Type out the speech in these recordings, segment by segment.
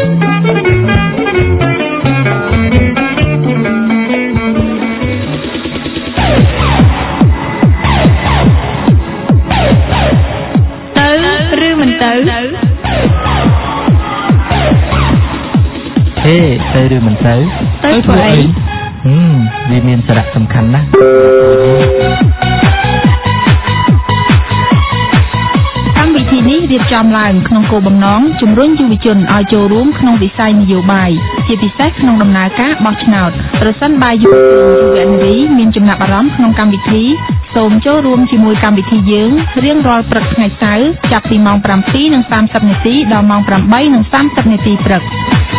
ទៅឬមិនទៅធ្វើអីវាមានសារៈសំខាន់ណាស់កម្មវិធីនេះរៀបចំឡើងក្នុងគោលបំណងជំរុញយុវជនឲ្យចូលរួមក្នុងវិស័យនយោបាយជាពិសេសក្នុងដំណើរការបោះឆ្នោតប្រសិនបើយុវនារីមានចំណាប់អារម្មណ៍ក្នុងកម្មវិធីសូមចូលរួមជាមួយកម្មវិធីយើងរៀងរាល់ព្រឹកថ្ងៃសៅរ៍ចាប់ពីម៉ោង 7:30 នាទីដល់ម៉ោង 8:30 នាទីព្រឹក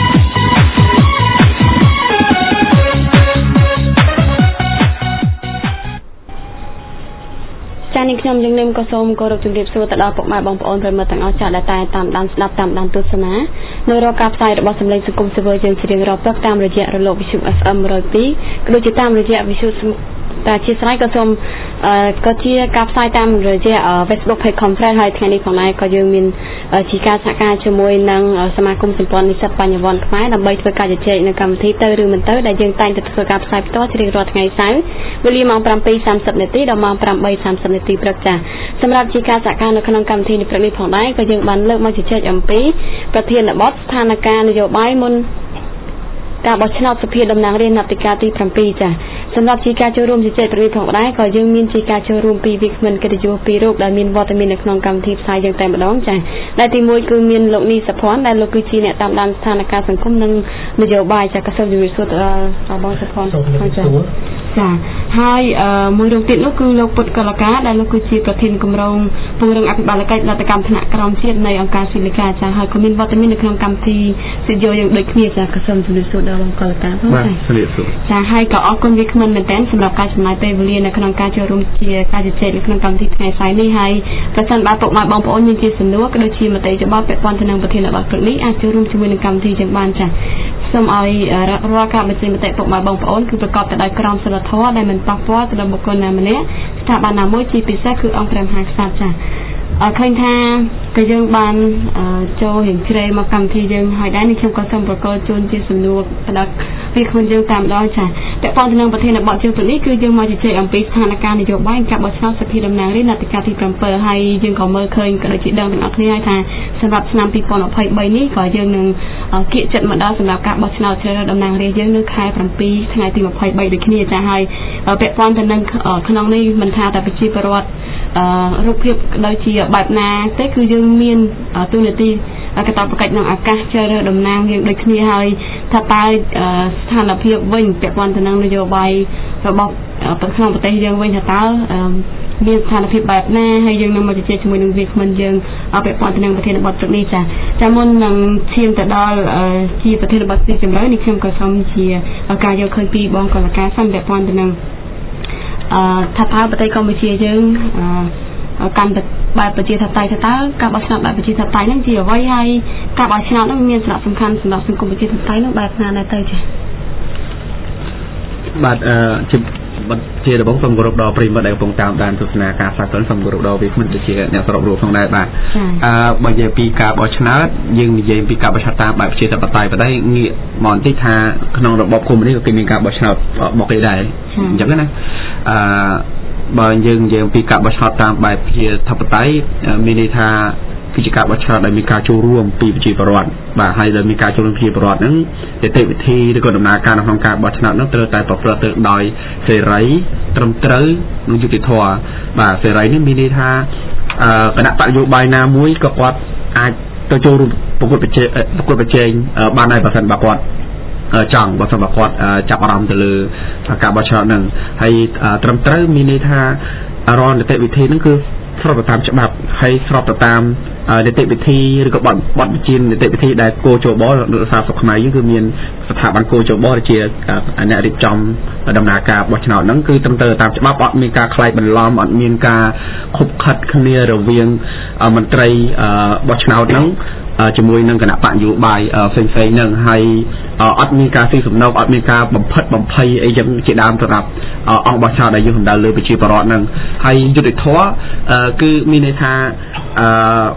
នេះខ្ញុំយើងនឹងក៏សូមគោរពជម្រាបសួរទៅដល់ពុកម៉ែបងប្អូនប្រិយមិត្តទាំងអស់ចាស់ដែលតែតាមដានស្ដាប់តាមដានទស្សនានៅរកការផ្សាយរបស់សម្លេងសង្គមស៊ីវិលយើងជារៀងរាល់ព្រឹកតាមរយៈរលកវិទ្យុ FM 102ក៏ដូចជាតាមរយៈវិទ្យុតែជាស្រ័យក៏សូមក៏ជាការផ្សាយតាមរយៈ Facebook Page Conference ហើយថ្ងៃនេះផងដែរក៏យើងមានជាការសហការជាមួយនឹងសមាគមសម្ព័ន្ធនិស្សិតបញ្ញវន្តខ្មែរដើម្បីធ្វើការជជែកនៅកម្មវិធីទៅឬមិនទៅដែលយើងតែងតែធ្វើការផ្សាយផ្ទាល់ជារៀងរាល់ថ្ងៃសៅរ៍វេលាម៉ោង 7:30 នាទីដល់ម៉ោង 8:30 នាទីព្រឹកចា៎សម្រាប់ជាការសហការនៅក្នុងកម្មវិធីនេះព្រឹកនេះផងដែរក៏យើងបានលើកមកជជែកអំពីប្រធានបទស្ថានភាពនយោបាយមុនការបោះឆ្នោតសភាតំណាងរាស្ត្រនីតិកាលទី 7 ចា៎សម្រាប់ជាការចូលរួមជជែកប្រវត្តិផងដែរក៏យើងមានជាការចូលរួមពីវាគ្មិនកិត្តិយស2រូបដែលមានវត្តមាននៅក្នុងកម្មវិធីផ្សាយយើងតែម្ដងចា៎ដែលទី1គឺមានលោកនីសុភ័ណ្ឌដែលលោកគឺជាអ្នកតាមដានស្ថានភាពសង្គមនិងនយោបាយចា៎ក៏សូមជម្រាបសួរដល់បងសុភ័ណ្ឌចា៎ហើយមួយរូបទៀតនោះគឺលោកពុតកលកាដែលលោកគឺជាប្រធានគម្រោងពង្រឹងអភិបាលកិច្ចរដ្ឋកម្មថ្នាក់ក្រោមជាតិនៃអង្គការស៊ីលីកាចា៎ហើយក៏មានវត្តមាននៅក្នុងកម្មវិធីសិទ្ធិយើងដូចគ្នាចា៎ក៏សូមជម្រាបសួរដល់បងកលកាផងចា៎ចា៎ហើយក៏អរគុណវាគ្មិនមែនតើសម្រាប់ការចំណាយពេលវេលានៅក្នុងការចូលរួមជាការជជែកនៅក្នុងកម្មវិធីថ្ងៃស្អែកនេះហើយប្រសិនបើពុកម៉ែបងប្អូនមានជាសំណួរក៏ដូចជាមតិយោបល់ពាក់ព័ន្ធទៅនឹងប្រធានបទព្រឹកនេះអាចចូលរួមជាមួយនឹងកម្មវិធីយើងបានចា៎សូមឲ្យរាល់ការបញ្ចេញមតិពុកម៉ែបងប្អូនគឺប្រកបទៅដោយក្រមសីលធម៌ដែលមិនប៉ះពាល់ទៅដល់បុគ្គលណាម្នាក់ស្ថាប័នណាមួយជាពិសេសគឺអង្គព្រះមហាក្សត្រចា៎ឃើញថាក៏យើងបានចូលរៀងជ្រេមកកម្មវិធីយើងហើយដែរនេះខ្ញុំក៏សូមប្រកល់ជូនជាសំណួរទៅដល់វាគ្មិនយើងតាមដល់ចា៎ពាក់ព័ន្ធទៅនឹងប្រធានបទជើងព្រឹកនេះគឺយើងមកជជែកអំពីស្ថានភាពនយោបាយការបោះឆ្នោតសភាតំណាងរាស្ត្រនីតិកាលទី 7 ហើយយើងក៏មើលឃើញក៏ដូចជាដឹងទាំងអស់គ្នាហើយថាសម្រាប់ឆ្នាំ 2023 នេះក៏យើងនឹងគៀកចិត្តមកដល់សម្រាប់ការបោះឆ្នោតជ្រើសរើសតំណាងរាស្ត្រយើងនៅខែ 7 ថ្ងៃទី 23 ដូចគ្នាចា៎ហើយពាក់ព័ន្ធទៅនឹងក្នុងនេះមិនថាតែប្រជាពលរដ្ឋរូបភាពដូចជាបែបណាទេគឺយើងមានទូនាទីកាតព្វកិច្ចក្នុងឱកាសជ្រើសរើសតំណាងយើងដូចគ្នាហើយថាតើស្ថានភាពវិញពាក់ព័ន្ធទៅនឹងនយោបាយរបស់ក្នុងប្រទេសយើងវិញថាតើមានស្ថានភាពបែបណាហើយយើងនឹងមកជជែកជាមួយនឹងវាគ្មិនយើងពាក់ព័ន្ធទៅនឹងប្រធានបទព្រឹកនេះចាមុននឹងឈានទៅដល់ជាប្រធានបទទីជម្រៅនេះខ្ញុំក៏សូមជាការយកឃើញពីបងកលកាសិនពាក់ព័ន្ធទៅនឹងថាតើប្រទេសកម្ពុជាយើងកាន់តែបែបប្រជាធិបតេយ្យតើការបោះឆ្នោតបែបប្រជាធិបតេយ្យហ្នឹងជាអ្វីហើយការបោះឆ្នោតហ្នឹងមានសារៈសំខាន់សម្រាប់សង្គមប្រជាធិបតេយ្យនោះបែបណាដែរទៅចា៎បាទជាដំបូងសូមគោរពដល់ប្រិយមិត្តដែលកំពុងតាមដានទស្សនាការផ្សាយសូមគោរពដល់វាគ្មិនជាអ្នកសរុបរួមផងដែរបាទបើនិយាយពីការបោះឆ្នោតយើងនិយាយពីការបោះឆ្នោតតាមបែបប្រជាធិបតេយ្យប៉ុន្តែងាកមកបន្តិចថាក្នុងរបបកុម្មុយនីសក៏គេមានការបោះឆ្នោតរបស់គេដែរអញ្ចឹងណាបើយើងនិយាយពីការបោះឆ្នោតតាមបែបប្រជាធិបតេយ្យមានន័យថាគឺជាការបោះឆ្នោតដែលមានការចូលរួមពីប្រជាពលរដ្ឋបាទហើយដែលមានការចូលរួមពីប្រជាពលរដ្ឋហ្នឹងនីតិវិធីឬក៏ដំណើរការក្នុងការបោះឆ្នោតហ្នឹងត្រូវតែប្រព្រឹត្តទៅដោយសេរីត្រឹមត្រូវនិងយុត្តិធម៌បាទសេរីនេះមានន័យថាគណៈបកនយោបាយណាមួយក៏គាត់អាចទៅចូលរួមប្រកួតប្រជែងបានដែរបើសិនបើគាត់ចង់បើសិនបើគាត់ចាប់អារម្មណ៍ទៅលើការបោះឆ្នោតហ្នឹងហើយត្រឹមត្រូវមានន័យថារាល់នីតិវិធីហ្នឹងគឺស្របទៅតាមច្បាប់ហើយស្របទៅតាមនីតិវិធីឬក៏បទបញ្ជានីតិវិធីដែលគោចបរដ្ឋសាស្ត្រខ្មែរយើងគឺមានស្ថាប័នគោចបជាអ្នករៀបចំដំណើរការបោះឆ្នោតហ្នឹងគឺត្រឹមត្រូវតាមច្បាប់អត់មានការខ្លាយបន្លំអត់មានការខុបខិតគ្នារវាងមន្ត្រីបោះឆ្នោតហ្នឹងជាមួយនឹងគណៈបកនយោបាយផ្សេងៗហ្នឹងហើយអត់មានការស៊ីសំណុកអត់មានការបំផិតបំភ័យអីចឹងជាដើមសម្រាប់អង្គបោះឆ្នោតដែលយើងសម្ដៅលើប្រជាពលរដ្ឋហ្នឹងហើយយុត្តិធម៌គឺមានន័យថា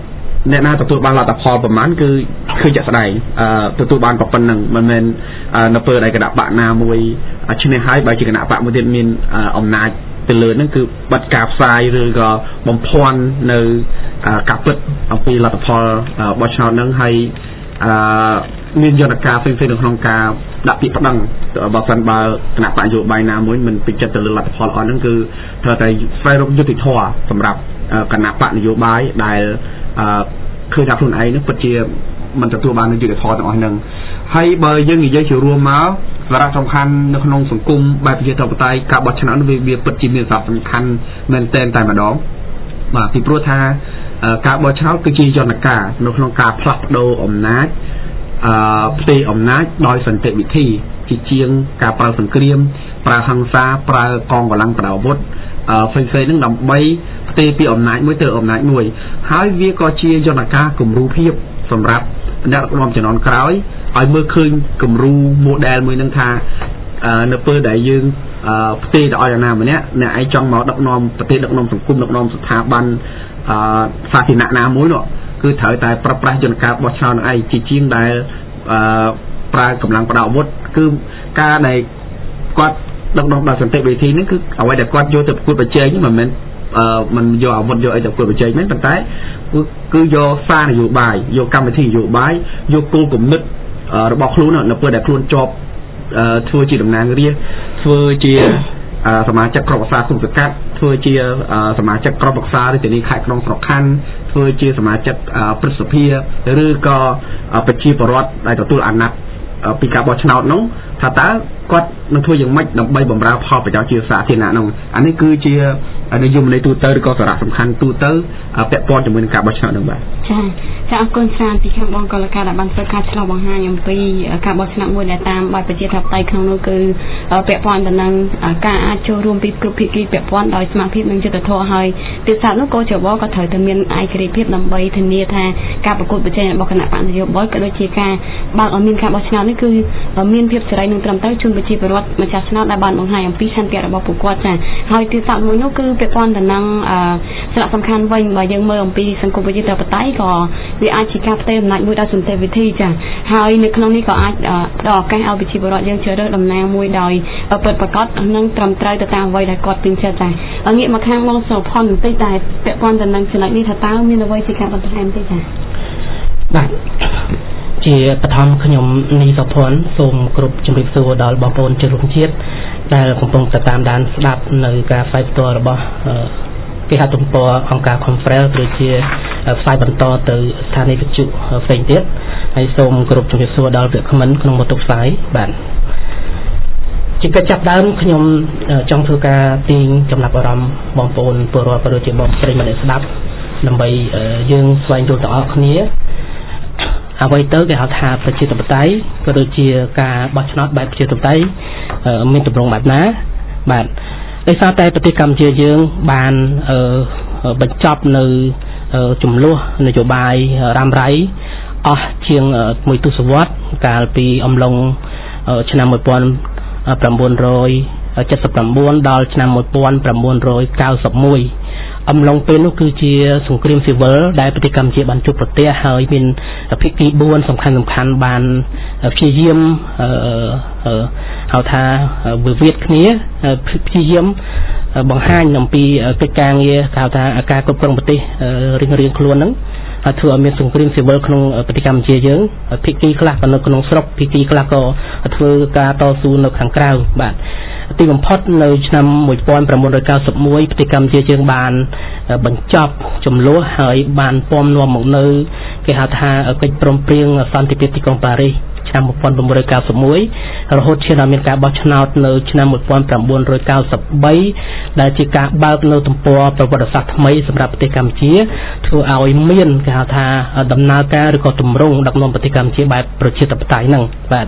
แน่นาตัวบ้านเราแต่พอประมาณคือจะแสดงตัวบ้านกับเป็นหนึ่งมันเป็นนับเปิดอะไรกระดาษปะนามวยชิ้นในท้ายใบจีกระดาษปะมันจะมีอำนาจเป็นเลยนั่นคือบัตรกาบทรายหรือก็บอมพรในกาบเปิดเอาปีเราแต่พอบอชนนั่งให้มียนต์การเป็นขององการดับปีประดังบางสันบาขณะปะโยบายนามวยมันเป็นจัดเลยเราแต่พอนั่นคือเธอแต่ไฟรบยุติธรรมสำหรับขณะปะนโยบายได้คือดับทุนไอ้นึกปัจเจกมันจะตัวบานในจุดทอต่างๆหนึ่งให้เบอร์ยังอยู่รวมมาสาระสำคัญในขนมสังคมใบปัจเจกต่อไปกับบัตรชนะในเบียปัจจิมีสาระสำคัญเมนเทนแต่มาดองมาพิพรุธาการบัตรชนะคือจีจอนกาในขนมการพลัดโดอมนัดเพลอมนัดโดยสันติวิธีจีเจียงการปราสังเกตปราหังซาปรากองกำลังปราวุธไฟเฟยนั่งดำใบเตปีอมนัดไม่เตออมนัดหน่วยหายเวียกอจีจอนกากลุ่มรูเพียบสำหรับนักร้องจะนอนกร้อยไอ้เมื่อคืนกลุ่มรูโมเดลมือนังทาเนเปอร์ได้ยืนเตะออยนาเหมือนเนี้ยเนี่ยไอ้จังหมอดักนอมประเทศดักนอมสังคมดักนอมสถาบันศาสนานามุ้ยเนาะคือถ่ายแต่ประปรายจนการบอชาวไอ้จีจิงได้ปลากำลังประดาวุธคือการในกัดดักนอมแบบสันติวิธีนั่นคือเอาไว้แต่กัดโยแต่คุยไปเจอนี่มันโยเอาหมดโยไอ้แต่คุยไปเจอไม่เป็นไรคือโยซาอยู่บ่ายโยกรรมวิธีอยู่บ่ายโยกูกลุ่มนึกเราบอกครูเนาะเราเปิดแต่ครูจบทัวร์จีดำนางเรียทัวร์จีสมาชิกกรอบศาสตร์คุมสกัดทัวร์จีสมาชิกกรอบศาสตร์ที่นี่ขายกรองสำคัญทัวร์จีสมาชิกปริศเพียหรือก็เป็นชีปรอดในตัวอันนักปีกาบอชนาน้องถ้าตาก็นักทัวร์ยังไม่นำใบบำราพอไปเจ้าจีสาธินาน้องอันนี้คือจีในยุมในตัวเตอร์ก็สาระสำคัญตัวเตอร์แปะปอนจะเหมือนกาบอชนาน้องแบบใช่จะเอาคนสานที่ข้างบนก็แล้วกันบันทึกการฉลองบางห้างยังปีกาบอชนามวยในตามใบประเจทับไตข้างนู้นคือแปะปอนแต่นังการอาโจรวมปีกรุบปีกีแปะปอนโดยสมาธิมันจะโทรให้ติดสารนู้นก็จะบอกก็ถอยทะเมียนไอกรีเพียบนำใบทะเนียแทนการประกวดประเจนบอกขณะปานโยบอยก็โดยชีการบางมีนการบอชนานี่คือมีนเพียบสไลด์หนึ่งตรำเต้าชุนประชีประวัติมาจากชนะในบ้านบางห้างยังปีชันเตียระบบปกวดจ้ะให้ติดสารนู้นนู้นคือแปะปอนแต่นังสระสำคัญไว้ใบยังเมื่อปีสังคมประเจตปไตก็วิอาชีการเติมนักมวยดาวสุนเทวิธีจ้ะหายในครั้งนี้ก็อาจดอกการเอาไปชีบรอดยังเชื่อเรื่องลำนางมวยดอยเปิดประกอบนั่งตรำไตรแต่ตามไว้ได้กอดตึงเชื่อใจเอางี้มาข้างมองสอบพรตีใจเปะปอนแต่นังสลัดนี่ถ้าตามีในไว้ชีการบันเทิงตีใจบัดเจียประทำขยมนีสอบพรส่งกรุบจุ่มริบสูดอลบอลปนเจรุมเชียดได้คงตรงตามด้านสลับในการไฟตัวระบที่หาตุ่มปอองการคอนเฟรนซ์หรือเชียไฟบรรทอtừสถานีวิทยุเฟรนเทียให้ส่งกรุบจุ่มริบสูดอลเดือดขมันขนมบตุกสายบันจิกจับด้านขยมจองทุกาติงจำหลับอารมณ์บอลปนปรปรเจียบอลปริมาณสลับนำไปยื่นสวายตัวต่อคนนี้เอาไว้เตอร์กับหาประชิดตัวไตก็โดยเชียการบัชนอตแบบประชิดตัวไตมีตัวตรงแบบนั้นแบบในซาแต่ปฏิกรรมเชียยืงบานบรรจับในจุ่มลุ่ในโยบายรำไรเชียงมวยตุสวัสดิ์การปีอมลงชนะมวยปอนประมวลโรยจัดสประมวลดอลชนะมวยปอนประมวลโรย90 มวยอำลงเป็นก็คือเชียสงครามซิเวอร์ได้ปฏิกรรมเชียบรรจุประเทศเฮยเป็นพิธีบุญสำคัญบานพิธีเยี่ยมเอาท่าวิวิทนี้พิธีเยี่ยมบางห้างนำปีกิจการเยี่ยเอาท่าอาการกบกรงปฏิเรียงครัวนั้นถือมีสงครามซิเวอร์ขนมปฏิกรรมเชียเยอะพิธีกลางกันขนมสระพิธีกลางก็ถือการต่อสู้ในขังกลางบาดตีบังพอดในนำมวยปอนประมวลโดย90 มวยปฏิกรรมเชียงบานบรรจับจมล้อหายบานปอมนวมหมกเนยเกี่ยวกับกิจปรมเปรียงสันติพิธีกองปารีนำมวยปอนประมวลโดย90 มวยเราโหดเชียร์อเมริกาบอชนาในนำมวยปอนประมวลโดย90 ใบได้จิกาบาลในตุ่มปอประวัติศาสตร์ทำไมสำหรับปฏิกรรมเชียถือเอาเมียนเกี่ยวกับดำนาการหรือก็ตุ่มรงดักนมปฏิกรรมเชียแบบประชิดปไตยนั่งแบบ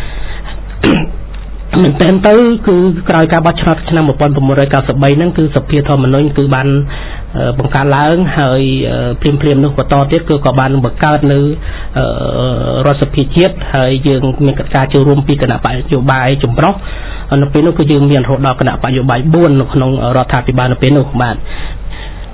มันเป็นเตอร์คือกลายการบัชนาชนะหมดปอนประมวลรายการสบายนั่นคือสเปียทอมันน้อยคือบันบังการล้างเฮยเพียมนึกว่าต่อเทียบคือกับบันบังการนึรสเปียเทียบเฮยยังมีการจูรวมปีขณะไปอยู่ใบจุ่มปลอกนับเป็นก็ยังมีอันโหดดอกขณะไปอยู่ใบบ้วนขนมรอทาปิบานนับเป็นอุบาท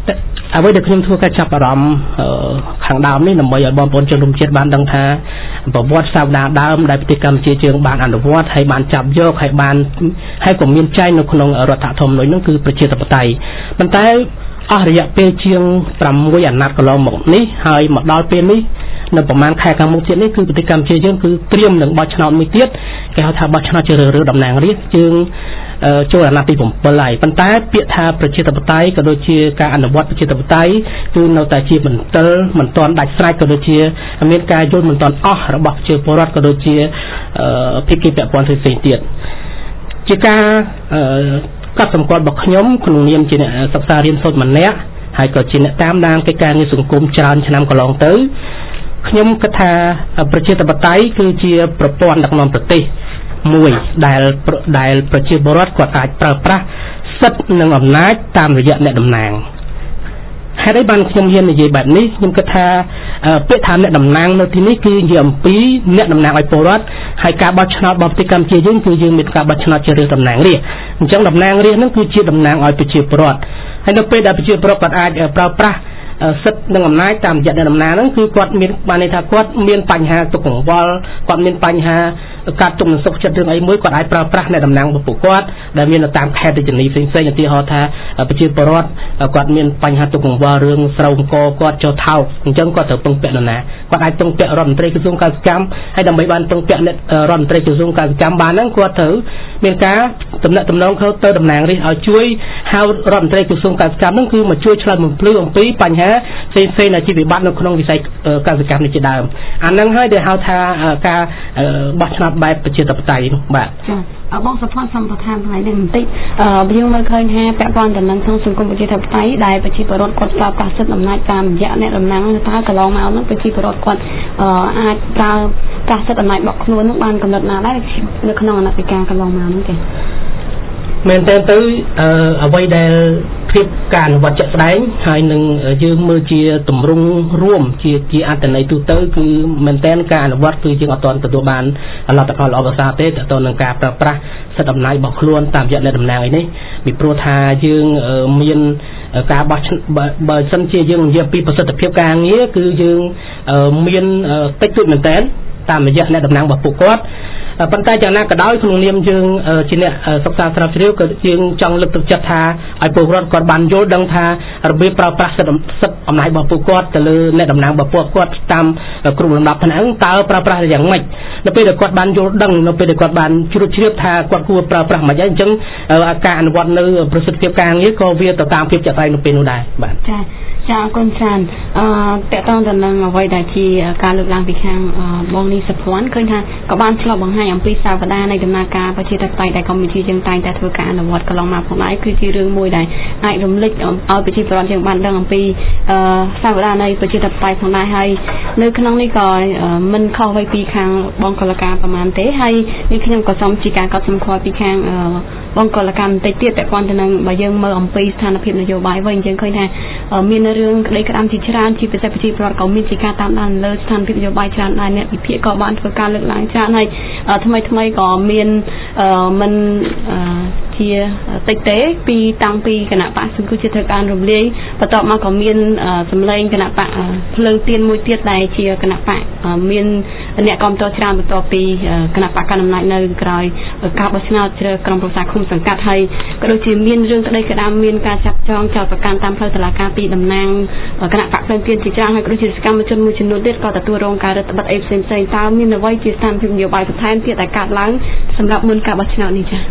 អ្វីដែលខ្ញុំធ្វើការចាប់អារម្មណ៍ខាងដើមនេះដើម្បីឲ្យបងប្អូនជនរួមជាតិបានដឹងថាប្រវត្តិសាស្ត្រដើមដែលប្រទេសកម្ពុជាយើងបានអនុវត្តហើយបានចាប់យកហើយក៏មានចែងនៅក្នុងរដ្ឋធម្មនុញ្ញនោះគឺប្រជាធិបតេយ្យប៉ុន្តែអស់រយៈពេលជាង6អាណត្តិកន្លងមកនេះហើយមកដល់ពេលនេះនៅប្រហែលខែខាងមុខទៀតនេះគឺប្រទេសកម្ពុជាយើងគឺត្រៀមនឹងបោះឆ្នោតមួយទៀតគេហៅថាបោះឆ្នោតជ្រើសរើសតំណាងរាស្ត្រយើងចូលអាណត្តិទី7ហើយប៉ុន្តែពាក្យថាប្រជាធិបតេយ្យក៏ដូចជាការអនុវត្តប្រជាធិបតេយ្យគឺនៅតែជាមិនទាន់ដាច់ស្រេចក៏ដូចជាមានការយល់មិនទាន់អស់របស់ប្រជាពលរដ្ឋក៏ដូចជាភាគីពាក់ព័ន្ធផ្សេងទៀតជាការកត់សម្គាល់របស់ខ្ញុំក្នុងនាមជាអ្នកសិក្សារៀនសូត្រម្នាក់ហើយក៏ជាអ្នកតាមដានកិច្ចការងារសង្គមច្រើនឆ្នាំកន្លងទៅខ្ញុំគិតថាប្រជាធិបតេយ្យគឺជាប្រព័ន្ធដឹកនាំប្រទេសមួយដែលប្រជាពលរដ្ឋគាត់អាចប្រើប្រាស់សិទ្ធិនិងអំណាចតាមរយៈអ្នកតំណាងហេតុអីបានខ្ញុំហ៊ាននិយាយបែបនេះខ្ញុំគិតថាពាក្យថាអ្នកតំណាងនៅទីនេះគឺនិយាយអំពីអ្នកតំណាងឲ្យពលរដ្ឋហើយការបោះឆ្នោតរបស់ប្រទេសកម្ពុជាយើងគឺយើងមានការបោះឆ្នោតជ្រើសរើសតំណាងរាស្ត្រអញ្ចឹងតំណាងរាស្ត្រហ្នឹងគឺជាតំណាងឲ្យប្រជាពលរដ្ឋហើយនៅពេលដែលប្រជាពលរដ្ឋគាត់អាចប្រើប្រាស់សិទ្ធិនិងអំណាចតាមរយៈអ្នកតំណាងហ្នឹងគឺគាត់មានបានន័យថាគាត់មានបញ្ហាទុកកង្វល់គាត់មានបញ្ហាកាត់ទុកនឹងសុខចិត្តរឿងអីមួយគាត់អាចប្រើប្រាស់អ្នកតំណាងរបស់ពួកគាត់ដែលមាននៅតាមខេត្តរាជធានីផ្សេងៗឧទាហរណ៍ថាប្រជាពលរដ្ឋគាត់មានបញ្ហាទុកកង្វល់រឿងស្រូវអង្គគាត់ចុះថោកអញ្ចឹងគាត់ត្រូវពឹងពាក់នរណាគាត់អាចពឹងពាក់រដ្ឋមន្ត្រីក្រសួងកសិកម្មហើយដើម្បីបានពឹងពាក់រដ្ឋមន្ត្រីក្រសួងកសិកម្មបានហ្នឹងគាត់ត្រូវមានការទំនាក់ទំនងទៅតំណាងរាស្ត្រឲ្យជួយហៅរដ្ឋមន្ត្រីក្រសួងកសិកម្មហ្នឹងគឺមកជួយឆ្លើយបំភ្លឺអំពីបញ្ហាផ្សេងៗដែលជាវិបត្តិនៅក្នុងវិស័យកសិកម្មនេះជាដើមអាហ្នឹងហើយដែលហៅថាការបោះឆ្នោតបែបប្រជាធិបតេយ្យនោះបាទបងសុផាន់សំប្រធានថ្ងៃនេះបន្តិចយើងមើលឃើញថាពាក់ព័ន្ធទៅនឹងក្នុងសង្គមប្រជាធិបតេយ្យដែលប្រជាពលរដ្ឋគាត់ប្រើប្រាស់សិទ្ធិអំណាចតាមរយៈអ្នកតំណាងតើកន្លងមកនោះប្រជាពលរដ្ឋគាត់អាចប្រើប្រាស់សិទ្ធិអំណាចរបស់ខ្លួននោះបានកំណត់ណាដែរនៅក្នុងអាណត្តិការកន្លងមកនោះទេមែនតើទៅអ្វីដែលភាពការអនុវត្តជាក់ស្ដែងហើយនឹងយើងមើលជាទម្រង់រួមជាអត្ថន័យទូទៅគឺមែនតើការអនុវត្តគឺយើងអត់ទាន់ទទួលបានលទ្ធផលល្អប្រសើរទេទៅនឹងការប្រើប្រាស់សិទ្ធិអំណាចរបស់ខ្លួនតាមរយៈអ្នកតំណាងអីនេះពីព្រោះថាយើងមានការបោះបើសិនជាយើងនិយាយពីប្រសិទ្ធភាពការងារគឺយើងមានតិចតួចមែនតើតាមរយៈអ្នកតំណាងរបស់ពួកគាត់ប៉ុន្តែយ៉ាងណាក៏ដោយក្នុងនាមយើងជាអ្នកសិក្សាស្រាវជ្រាវក៏យើងចង់លើកទឹកចិត្តថាឲ្យពលរដ្ឋគាត់បានយល់ដឹងថារបៀបប្រើប្រាស់សិទ្ធិអំណាចរបស់ពួកគាត់ទៅលើអ្នកតំណាងរបស់ពួកគាត់តាមគ្រប់លំដាប់ឋានៈតើប្រើប្រាស់យ៉ាងម៉េចនៅពេលដែលគាត់បានយល់ដឹងនៅពេលដែលគាត់បានជ្រាបជ្រាបថាគាត់គួរប្រើប្រាស់មិនអញ្ចឹងការអនុវត្តនៅប្រសិទ្ធភាពការងារក៏វាទៅតាមភាពចាក់ស្ដែងនៅពេលនោះដែរបាទចាអរគុណច្រើនតកតងទៅនឹងអ្វីដែលជាការលើកឡើងពីខាងបងនេះសុភ័ណ្ឌឃើញថាក៏បានឆ្លុះបង្ហាញអំពីសាវតានៃដំណើរការប្រជាធិបតេយ្យដែលកម្ពុជាយើងតែងតែធ្វើការអនុវត្តកន្លងមកផងដែរគឺជារឿងមួយដែលអាចរំលេចឲ្យប្រជាពលរដ្ឋយើងបានដឹងអំពីសាវតានៃប្រជាធិបតេយ្យផងដែរហើយនៅក្នុងនេះក៏មិនខុសអ្វីពីខាងបងកលការប្រមាណទេហើយនេះខ្ញុំក៏សូមជាការកត់សម្គាល់ពីខាងបងកលការបន្តិចទៀតពាក់ព័ន្ធទៅនឹងបើយើងមើលអំពីស្ថានភាពនយោបាយវិញយើងឃើញថាមានរឿងក្តីក្តាមជាច្រើនជាពិសេសប្រជាពលរដ្ឋក៏មានជាការតាមដានលើស្ថានភាពនយោបាយច្រើនដែរអ្នកវិភាគក៏បានធ្វើការលើកឡើងច្រើនហើយថ្មីក៏មានមិនជាតិចទេពីតាំងពីគណៈបកសង្គមជាតិធ្វើការរំលាយបន្ទាប់មកក៏មានសម្លេងគណៈបកភ្លើងទៀនមួយទៀតដែលជាគណៈបកមានអ្នកគាំទ្រច្រើនបន្ទាប់ពីគណៈបកកណ្ដាលអំណាចនៅក្រោយការបោះឆ្នោតជ្រើសក្រុមប្រឹក្សាឃុំសង្កាត់ហើយក៏ដូចជាមានរឿងក្តីក្តាមមានការចាប់ចងចោទប្រកាន់តាមផ្លូវតុលាការពីតំណាងគណៈបកភ្លើងទៀនជាច្រើនហើយក៏ដូចជាសកម្មជនមួយចំនួនទៀតក៏ទទួលរងការរឹតបន្តឹងផ្សេងៗតើមានអ្វីជាស្ថានភាពនយោបាយបន្ថែមទៀតដែលកើតឡើងសម្រាប់មុនការបោះឆ្នោតនេះចា៎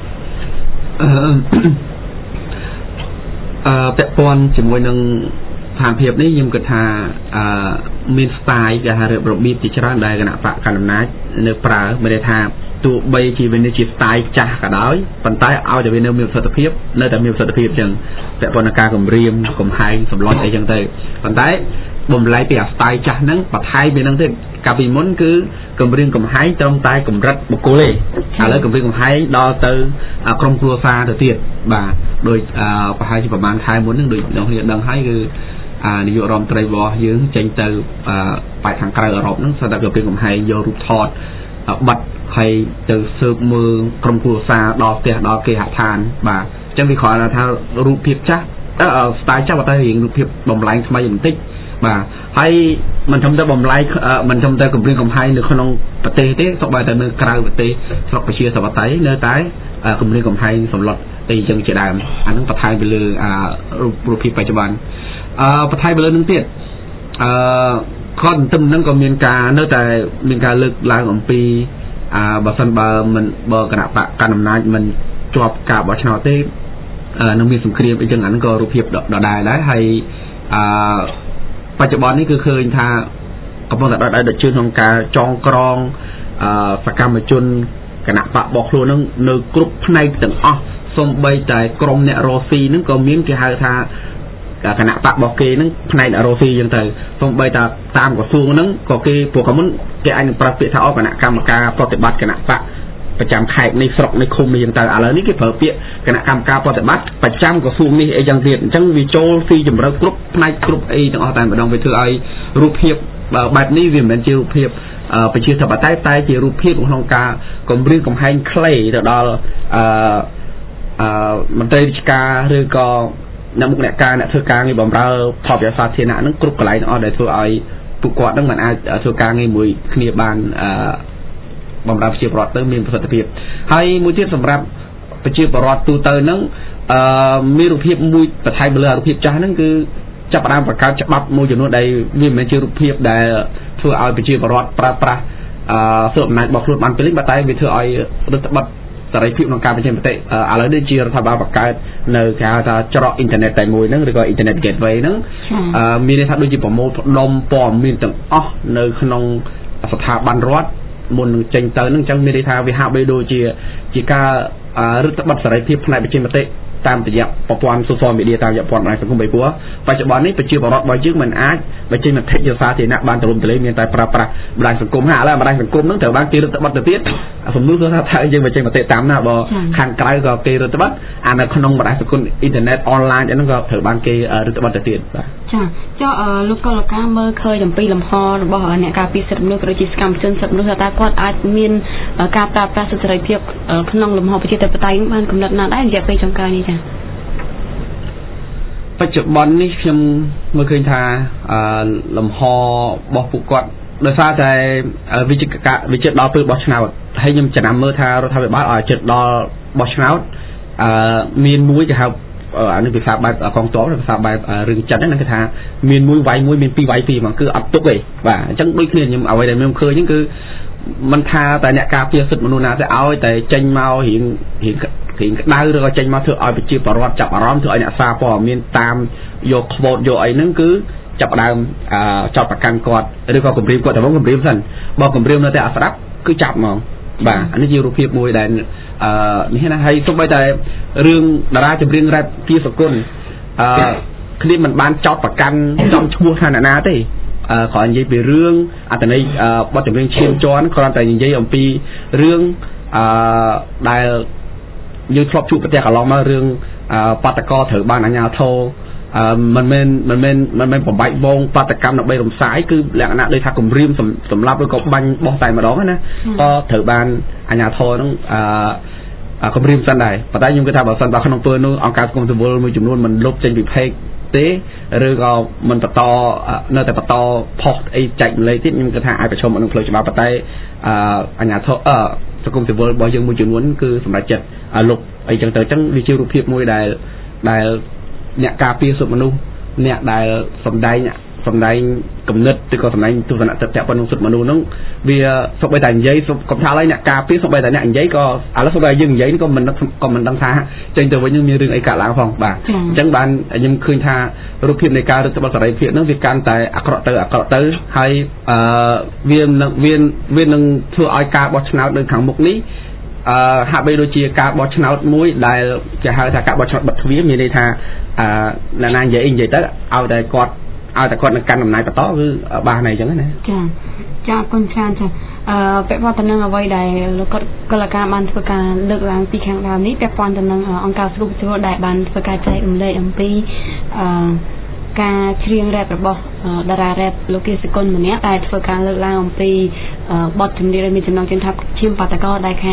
ពាក់ព័ន្ធជាមួយនឹងស្ថានភាពនេះខ្ញុំគិតថាមានស្ទាយគេហៅរបៀបជាច្រើនដែលគណៈបកកណ្ដាលអំណាចនៅប្រើមិនได้ថាទោះបីជាវានេះជាស្ទាយចាស់ក៏ដោយប៉ុន្តែឲ្យតែវានៅមានប្រសិទ្ធភាពនៅតែមានប្រសិទ្ធភាពអញ្ចឹងពាក់ព័ន្ធនឹងការគម្រាមកំហែងសម្លុតអីចឹងទៅប៉ុន្តែបំលែងពីអាស្ទាយចាស់ហ្នឹងបន្ថែមពីហ្នឹងទៀតកាលពីមុនគឺគម្រាមកំហែងត្រឹមតែកម្រិតបុគ្គលទេឥឡូវគម្រាមកំហែងដល់ទៅក្រុមគ្រួសារទៅទៀតបាទដោយប្រហែលជាប្រហែលខែមុនហ្នឹងដូចអ្នកគ្នាដឹងហើយគឺនាយករដ្ឋមន្ត្រីរបស់យើងចេញទៅបែកខាងក្រៅអឺរ៉ុបហ្នឹងស្រាប់តែគម្រាមកំហែងយករូបថតបាត់ហើយទៅស៊ើបមើលក្រុមគ្រួសារដល់ផ្ទះដល់គេហដ្ឋានបាទអញ្ចឹងវាគ្រាន់តែថារូបភាពចាស់ style ចាប់តែរៀងរូបភាពបំលែងថ្មីបន្តិចបាទហើយមិនធំតែបំលែងមិនធំតែគម្រាមកំហែងនៅក្នុងប្រទេសទេសូម្បីតែនៅក្រៅប្រទេសស្រុកប្រជាធិបតេយ្យនៅតែគម្រាមកំហែងសម្លុតអីចឹងជាដើមអានឹងបន្ថែមទៅលើរូបភាពបច្ចុប្បន្នបន្ថែមទៅលើនឹងទៀតគាត់ទន្ទឹមនឹងក៏មានការនៅតែមានការលើកឡើងអំពីបើសិនបើគណៈបកកណ្ដាលអំណាចមិនជាប់ការបោះឆ្នោតទេនឹងមានសង្គ្រាមអីចឹងអានឹងក៏រូបភាពដដែលដែរហើយបច្ចុប្បន្ននេះគឺឃើញថាកំពុងតែដកជើងក្នុងការចងក្រងសកម្មជនគណៈបករបស់ខ្លួននឹងនៅគ្រប់ផ្នែកទាំងអស់សូម្បីតែក្រុមអ្នករស់ស៊ីនឹងក៏មានគេហៅថាគណៈបករបស់គេនឹងផ្នែកអ្នករស់ស៊ីចឹងទៅសូម្បីតែតាមក្រសួងហ្នឹងក៏គេព្រោះក៏មុនគេអាចនឹងប្រើពាក្យថាគណៈកម្មការប្រតិបត្តិគណៈបកប្រចាំខេត្តនេះស្រុកនេះឃុំនេះចឹងទៅឥឡូវនេះគេប្រើពាក្យគណៈកម្មការប្រតិបត្តិប្រចាំក្រសួងនេះអីចឹងទៀតអញ្ចឹងវាចូលស៊ីជម្រៅគ្រប់ផ្នែកគ្រប់អីទាំងអស់តែម្ដងវាធ្វើឲ្យរូបភាពបែបនេះវាមិនមែនជារូបភាពប្រជាធិបតេយ្យតែជារូបភាពក្នុងការគម្រាមកំហែងខ្លីទៅដល់មន្ត្រីរាជការឬក៏អ្នកមុខអ្នកការអ្នកធ្វើការងារបម្រើផលប្រយោជន៍សាធារណៈហ្នឹងគ្រប់កន្លែងទាំងអស់ដែលធ្វើឲ្យពួកគាត់ហ្នឹងមិនអាចធ្វើការងារមួយគ្នាបានបម្រើប្រជាពលរដ្ឋទៅមានប្រសិទ្ធភាពហើយមួយទៀតសម្រាប់ប្រជាពលរដ្ឋទូទៅហ្នឹងមានរូបភាពមួយបន្ថែមលើរូបភាពចាស់ហ្នឹងគឺចាប់ផ្ដើមបង្កើតច្បាប់មួយចំនួនដែលវាមិនមែនជារូបភាពដែលធ្វើឲ្យប្រជាពលរដ្ឋប្រើប្រាស់សិទ្ធិអំណាចរបស់ខ្លួនបានពេញលេញតែវាធ្វើឲ្យរដ្ឋបတ်សេរីភាពក្នុងការបញ្ចេញមតិឥឡូវនេះជារដ្ឋាភិបាលបង្កើតនៅគេហៅថាច្រកអ៊ីនធឺណិតតែមួយហ្នឹងឬក៏អ៊ីនធឺណិត gateway ហ្នឹងមានន័យថាដូចជាប្រមូលផ្ដុំព័ត៌មានទាំងអស់នៅក្នុងស្ថាប័នរដ្ឋមុននឹងចេញទៅហ្នឹងអញ្ចឹងមានន័យថាវាហាក់បីដូចជាការរដ្ឋបတ်សេរីភាពផ្នែកបញ្ចេញមតិតាមរយៈប្រព័ន្ធ social media តាមរយៈប្រព័ន្ធបណ្ដាញសង្គមបីព្រោះបច្ចុប្បន្ននេះប្រជាពលរដ្ឋរបស់យើងមិនអាចបញ្ចេញមតិជាសាធារណៈបានទូលំទូលាយមានតែប្រើប្រាស់បណ្ដាញសង្គមហើយឥឡូវបណ្ដាញសង្គមហ្នឹងត្រូវបានគេរដ្ឋបတ်ទៅទៀតសំណួរគឺថាយើងបញ្ចេញមតិតាមណាបើខាងក្រៅក៏គេរដ្ឋបတ်អានៅក្នុងបណ្ដាញសង្គមអ៊ីនធឺណិតអនឡាញហ្នឹងក៏ត្រូវបានគេរដ្ឋបတ်ទៅទៀតបាទចាលោកកុលកាមើលឃើញអំពីលំហរបស់អ្នកការពារសិទ្ធិមនុស្សប្រជាសកម្មជនសិទ្ធិមនុស្សថាគាត់អាចមានការប្រើប្រាស់សិទ្ធិសេរីភាពក្នុងលំហប្រជាធិបតេយ្យបានកំណត់ណាស់ដែររយៈពេលចុងក្រោយនេះចាបច្ចុប្បន្ននេះខ្ញុំមើលឃើញថាលំហរបស់ពួកគាត់ដោយសារតែវិចិត្រដល់ពេលបោះឆ្នោតហើយខ្ញុំចំណាំមើលថារដ្ឋាភិបាលឲ្យចិត្តដល់បោះឆ្នោតមានមួយគេហៅអានេះភាសាបែបកងទ័ពភាសាបែបរឿងចិនហ្នឹងគេថាមានមួយវាយមួយមានពីរវាយពីរមកគឺអត់ទុកទេបាទអញ្ចឹងដូចគ្នាខ្ញុំអ្វីដែលខ្ញុំឃើញហ្នឹងគឺមិនថាតែអ្នកការពារសិទ្ធិមនុស្សណាទេឲ្យតែចេញមករៀងក្តៅឬក៏ចេញមកធ្វើឲ្យប្រជាពលរដ្ឋចាប់អារម្មណ៍ធ្វើឲ្យអ្នកសារព័ត៌មានតាមយកខ្វោតយកអីហ្នឹងគឺចាប់ដើមចោតប្រកាន់គាត់ឬក៏គម្រាមគាត់តែមកគម្រាមសិនបើគម្រាមនៅតែអត់ស្ដាប់គឺចាប់ហ្មងបាទអានេះជារូបភាពមួយដែលនេះណាហើយសូម្បីតែរឿងតារាចម្រៀងរ៉េបគៀសកុលគ្នាមិនបានចោតប្រកាន់ចំឈ្មោះថាអ្នកណាទេគ្រាន់និយាយពីរឿងអត្ថន័យបទចម្រៀងឈាមជន់គ្រាន់តែនិយាយអំពីរឿងដែលយើងធ្លាប់ជួបប្រទេសកន្លងមករឿងបាតកោត្រូវបានអាជ្ញាធរមិនមែនបំបែកវងបាតកម្មដើម្បីរំសាយគឺលក្ខណៈដូចថាគម្រាមសម្រាប់ឬក៏បាញ់បោះតែម្ដងណាក៏ត្រូវបានអាជ្ញាធរនឹងគម្រាមសិនដែរប៉ុន្តែខ្ញុំគិតថាបើសិនបើក្នុងពេលនោះអង្គការសង្គមស៊ីវិលមួយចំនួនមិនលុបចេញពី page ទេឬក៏មិនបន្តនៅតែបន្តផុសអីចែកម្លែកទៀតខ្ញុំគិតថាអាចប្រឈមនឹងផ្លូវច្បាប់ប៉ុន្តែអាជ្ញាធរសង្គមស៊ីវិលរបស់យើងមួយចំនួនគឺសម្រាប់ចិត្តលុបអីចឹងទៅអញ្ចឹងវាជារូបភាពមួយដែលអ្នកការពារសិទ្ធិមនុស្សអ្នកដែលសម្ដែងគំនិតឬក៏សម្ដែងទស្សនៈទស្សនៈប៉ុណ្ណឹងសិទ្ធិមនុស្សហ្នឹងវាសូម្បីតែនិយាយកុំថាឡើយអ្នកការពារសូម្បីតែអ្នកនិយាយក៏ឥឡូវសូម្បីតែយើងនិយាយក៏មិនដឹងថាចេញទៅវិញមានរឿងអីកើតឡើងផងបាទអញ្ចឹងបានខ្ញុំឃើញថារូបភាពនៃការរដ្ឋបတ်សេរីភាពហ្នឹងវាកាន់តែអាក្រក់ទៅហើយវានឹងធ្វើឲ្យការបោះឆ្នោតនៅខាងមុខនេះហាក់បីដូចជាការបោះឆ្នោតមួយដែលគេហៅថាការបោះឆ្នោតបិទទ្វារមានន័យថាអ្នកណានិយាយទៅឲ្យតែគាត់នឹងកាន់អំណាចបន្តគឺបានហើយអញ្ចឹងណាចាអរគុណច្រើនចាពាក់ព័ន្ធទៅនឹងអ្វីដែលលោកកលការបានធ្វើការលើកឡើងពីខាងដើមនេះពាក់ព័ន្ធទៅនឹងអង្គការសង្គមស៊ីវិលដែលបានធ្វើការចែករំលែកអំពីការច្រៀងរ៉េបរបស់តារារ៉េបលោកគៀសកុលម្នាក់ដែលធ្វើការលើកឡើងអំពីបទចម្រៀងដែលមានចំណងជើងថាឈាមបាតកោដែលខាង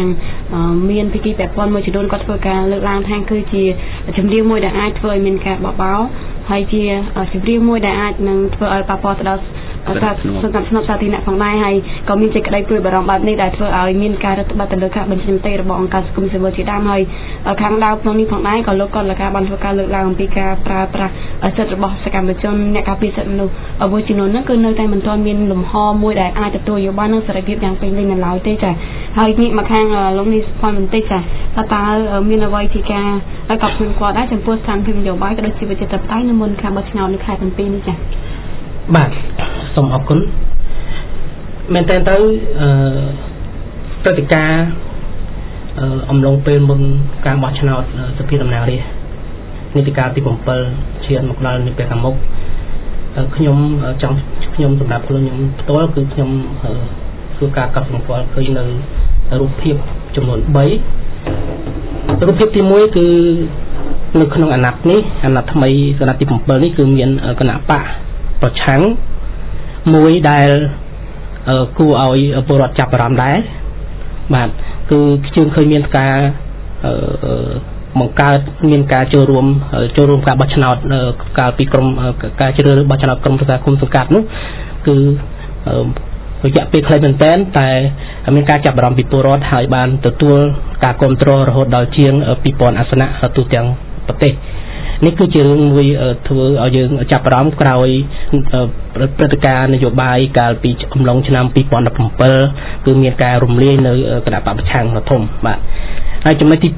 មានពីគីពាក់ព័ន្ធមួយចំនួនគាត់ធ្វើការលើកឡើងថាគឺជាចម្រៀងមួយដែលអាចធ្វើឲ្យមានការបបោហើយជាចម្រៀងមួយដែលអាចនឹងធ្វើឲ្យប៉ះពាល់ទៅដល់ការសន្តិភាពសាធារណៈផងដែរហើយក៏មានសេចក្តីព្រួយបារម្ភបែបនេះដែលធ្វើឲ្យមានការរដ្ឋបတ်ទៅលើការបញ្ចេញមតិរបស់អង្គការសង្គមស៊ីវិលជាដើមហើយខាងដើមក្នុងនេះផងដែរក៏លោកក៏បានធ្វើការលើកឡើងអំពីការប្រើប្រាស់សិទ្ធិរបស់សកម្មជនអ្នកការពារសិទ្ធិមនុស្សមួយចំនួនហ្នឹងគឺនៅតែមិនទាន់មានលំហមួយដែលអាចទទួលយកបាននឹងសេរីភាពយ៉ាងពេញលេញនៅឡើយទេចាហើយងាកមកខាងលោកនេះផងបន្តិចចាតើមានអ្វីជាការកត់សម្គាល់ដែរចំពោះស្ថានភាពនយោបាយក៏ដូចជាវិជាតបតៃនៅមុនការបោះឆ្នោតនៅខែ7នេះចាបាទសូមអរគុណមែនតើទៅព្រឹត្តិការណ៍អំឡុងពេលមុនការបោះឆ្នោតសភាតំណាងរាស្ត្រនីតិកាលទី7ឈានមកដល់នាពេលខាងមុខខ្ញុំសម្រាប់ខ្លួនខ្ញុំផ្ទាល់គឺខ្ញុំធ្វើការកត់សម្គាល់ឃើញនៅរូបភាពចំនួន3រូបភាពទី1គឺនៅក្នុងអាណត្តិនេះអាណត្តិថ្មីអាណត្តិទី7នេះគឺមានគណៈបកប្រឆាំងមួយដែលគួរឲ្យពលរដ្ឋចាប់អារម្មណ៍ដែរបាទគឺខ្ញុំឃើញមានការបង្កើតមានការចូលរួមការបោះឆ្នោតកាលពីក្រុមការជ្រើសរើសបោះឆ្នោតក្រុមប្រឹក្សាគុំសង្កាត់នោះគឺរយៈពេលខ្លីមែនទែនតែមានការចាប់អារម្មណ៍ពីពលរដ្ឋហើយបានទទួលការគ្រប់គ្រងរហូតដល់ជាង 2000 អាសនៈទូទាំងប្រទេសនេះគឺជារឿងមួយធ្វើឲ្យយើងចាប់អារម្មណ៍ក្រោយព្រឹត្តិការណ៍នយោបាយកាលពីអំឡុងឆ្នាំ2017គឺមានការរំលាយនៅគណៈបកប្រឆាំងធំបាទហើយចំណុចទី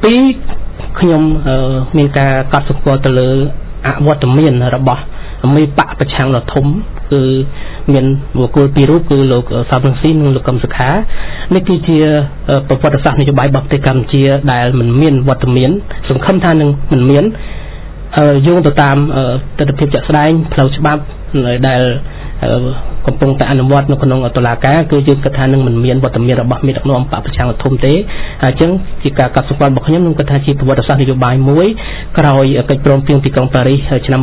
2ខ្ញុំមានការកត់សម្គាល់ទៅលើអវត្តមានរបស់មេបកប្រឆាំងធំគឺមានបុគ្គលពីររូបគឺលោកសំរងស៊ីនិងលោកកឹមសុខានេះគឺជាប្រវត្តិសាស្ត្រនយោបាយរបស់ប្រទេសកម្ពុជាដែលមិនមានវត្តមានសង្ឃឹមថានឹងមិនមានយោងទៅតាមទស្សនវិជ្ជាជាក់ស្ដែងផ្លូវច្បាប់ដែលកំពុងតែអនុវត្តនៅក្នុងតុលាការគឺយើងគិតថានឹងមិនមានវត្តមានរបស់មេដឹកនាំបកប្រឆាំងធំទេហើយអញ្ចឹងជាការកត់សម្គាល់របស់ខ្ញុំគិតថាជាប្រវត្តិសាស្ត្រនយោបាយមួយក្រោយកិច្ចព្រមព្រៀងទីក្រុងប៉ារីសឆ្នាំ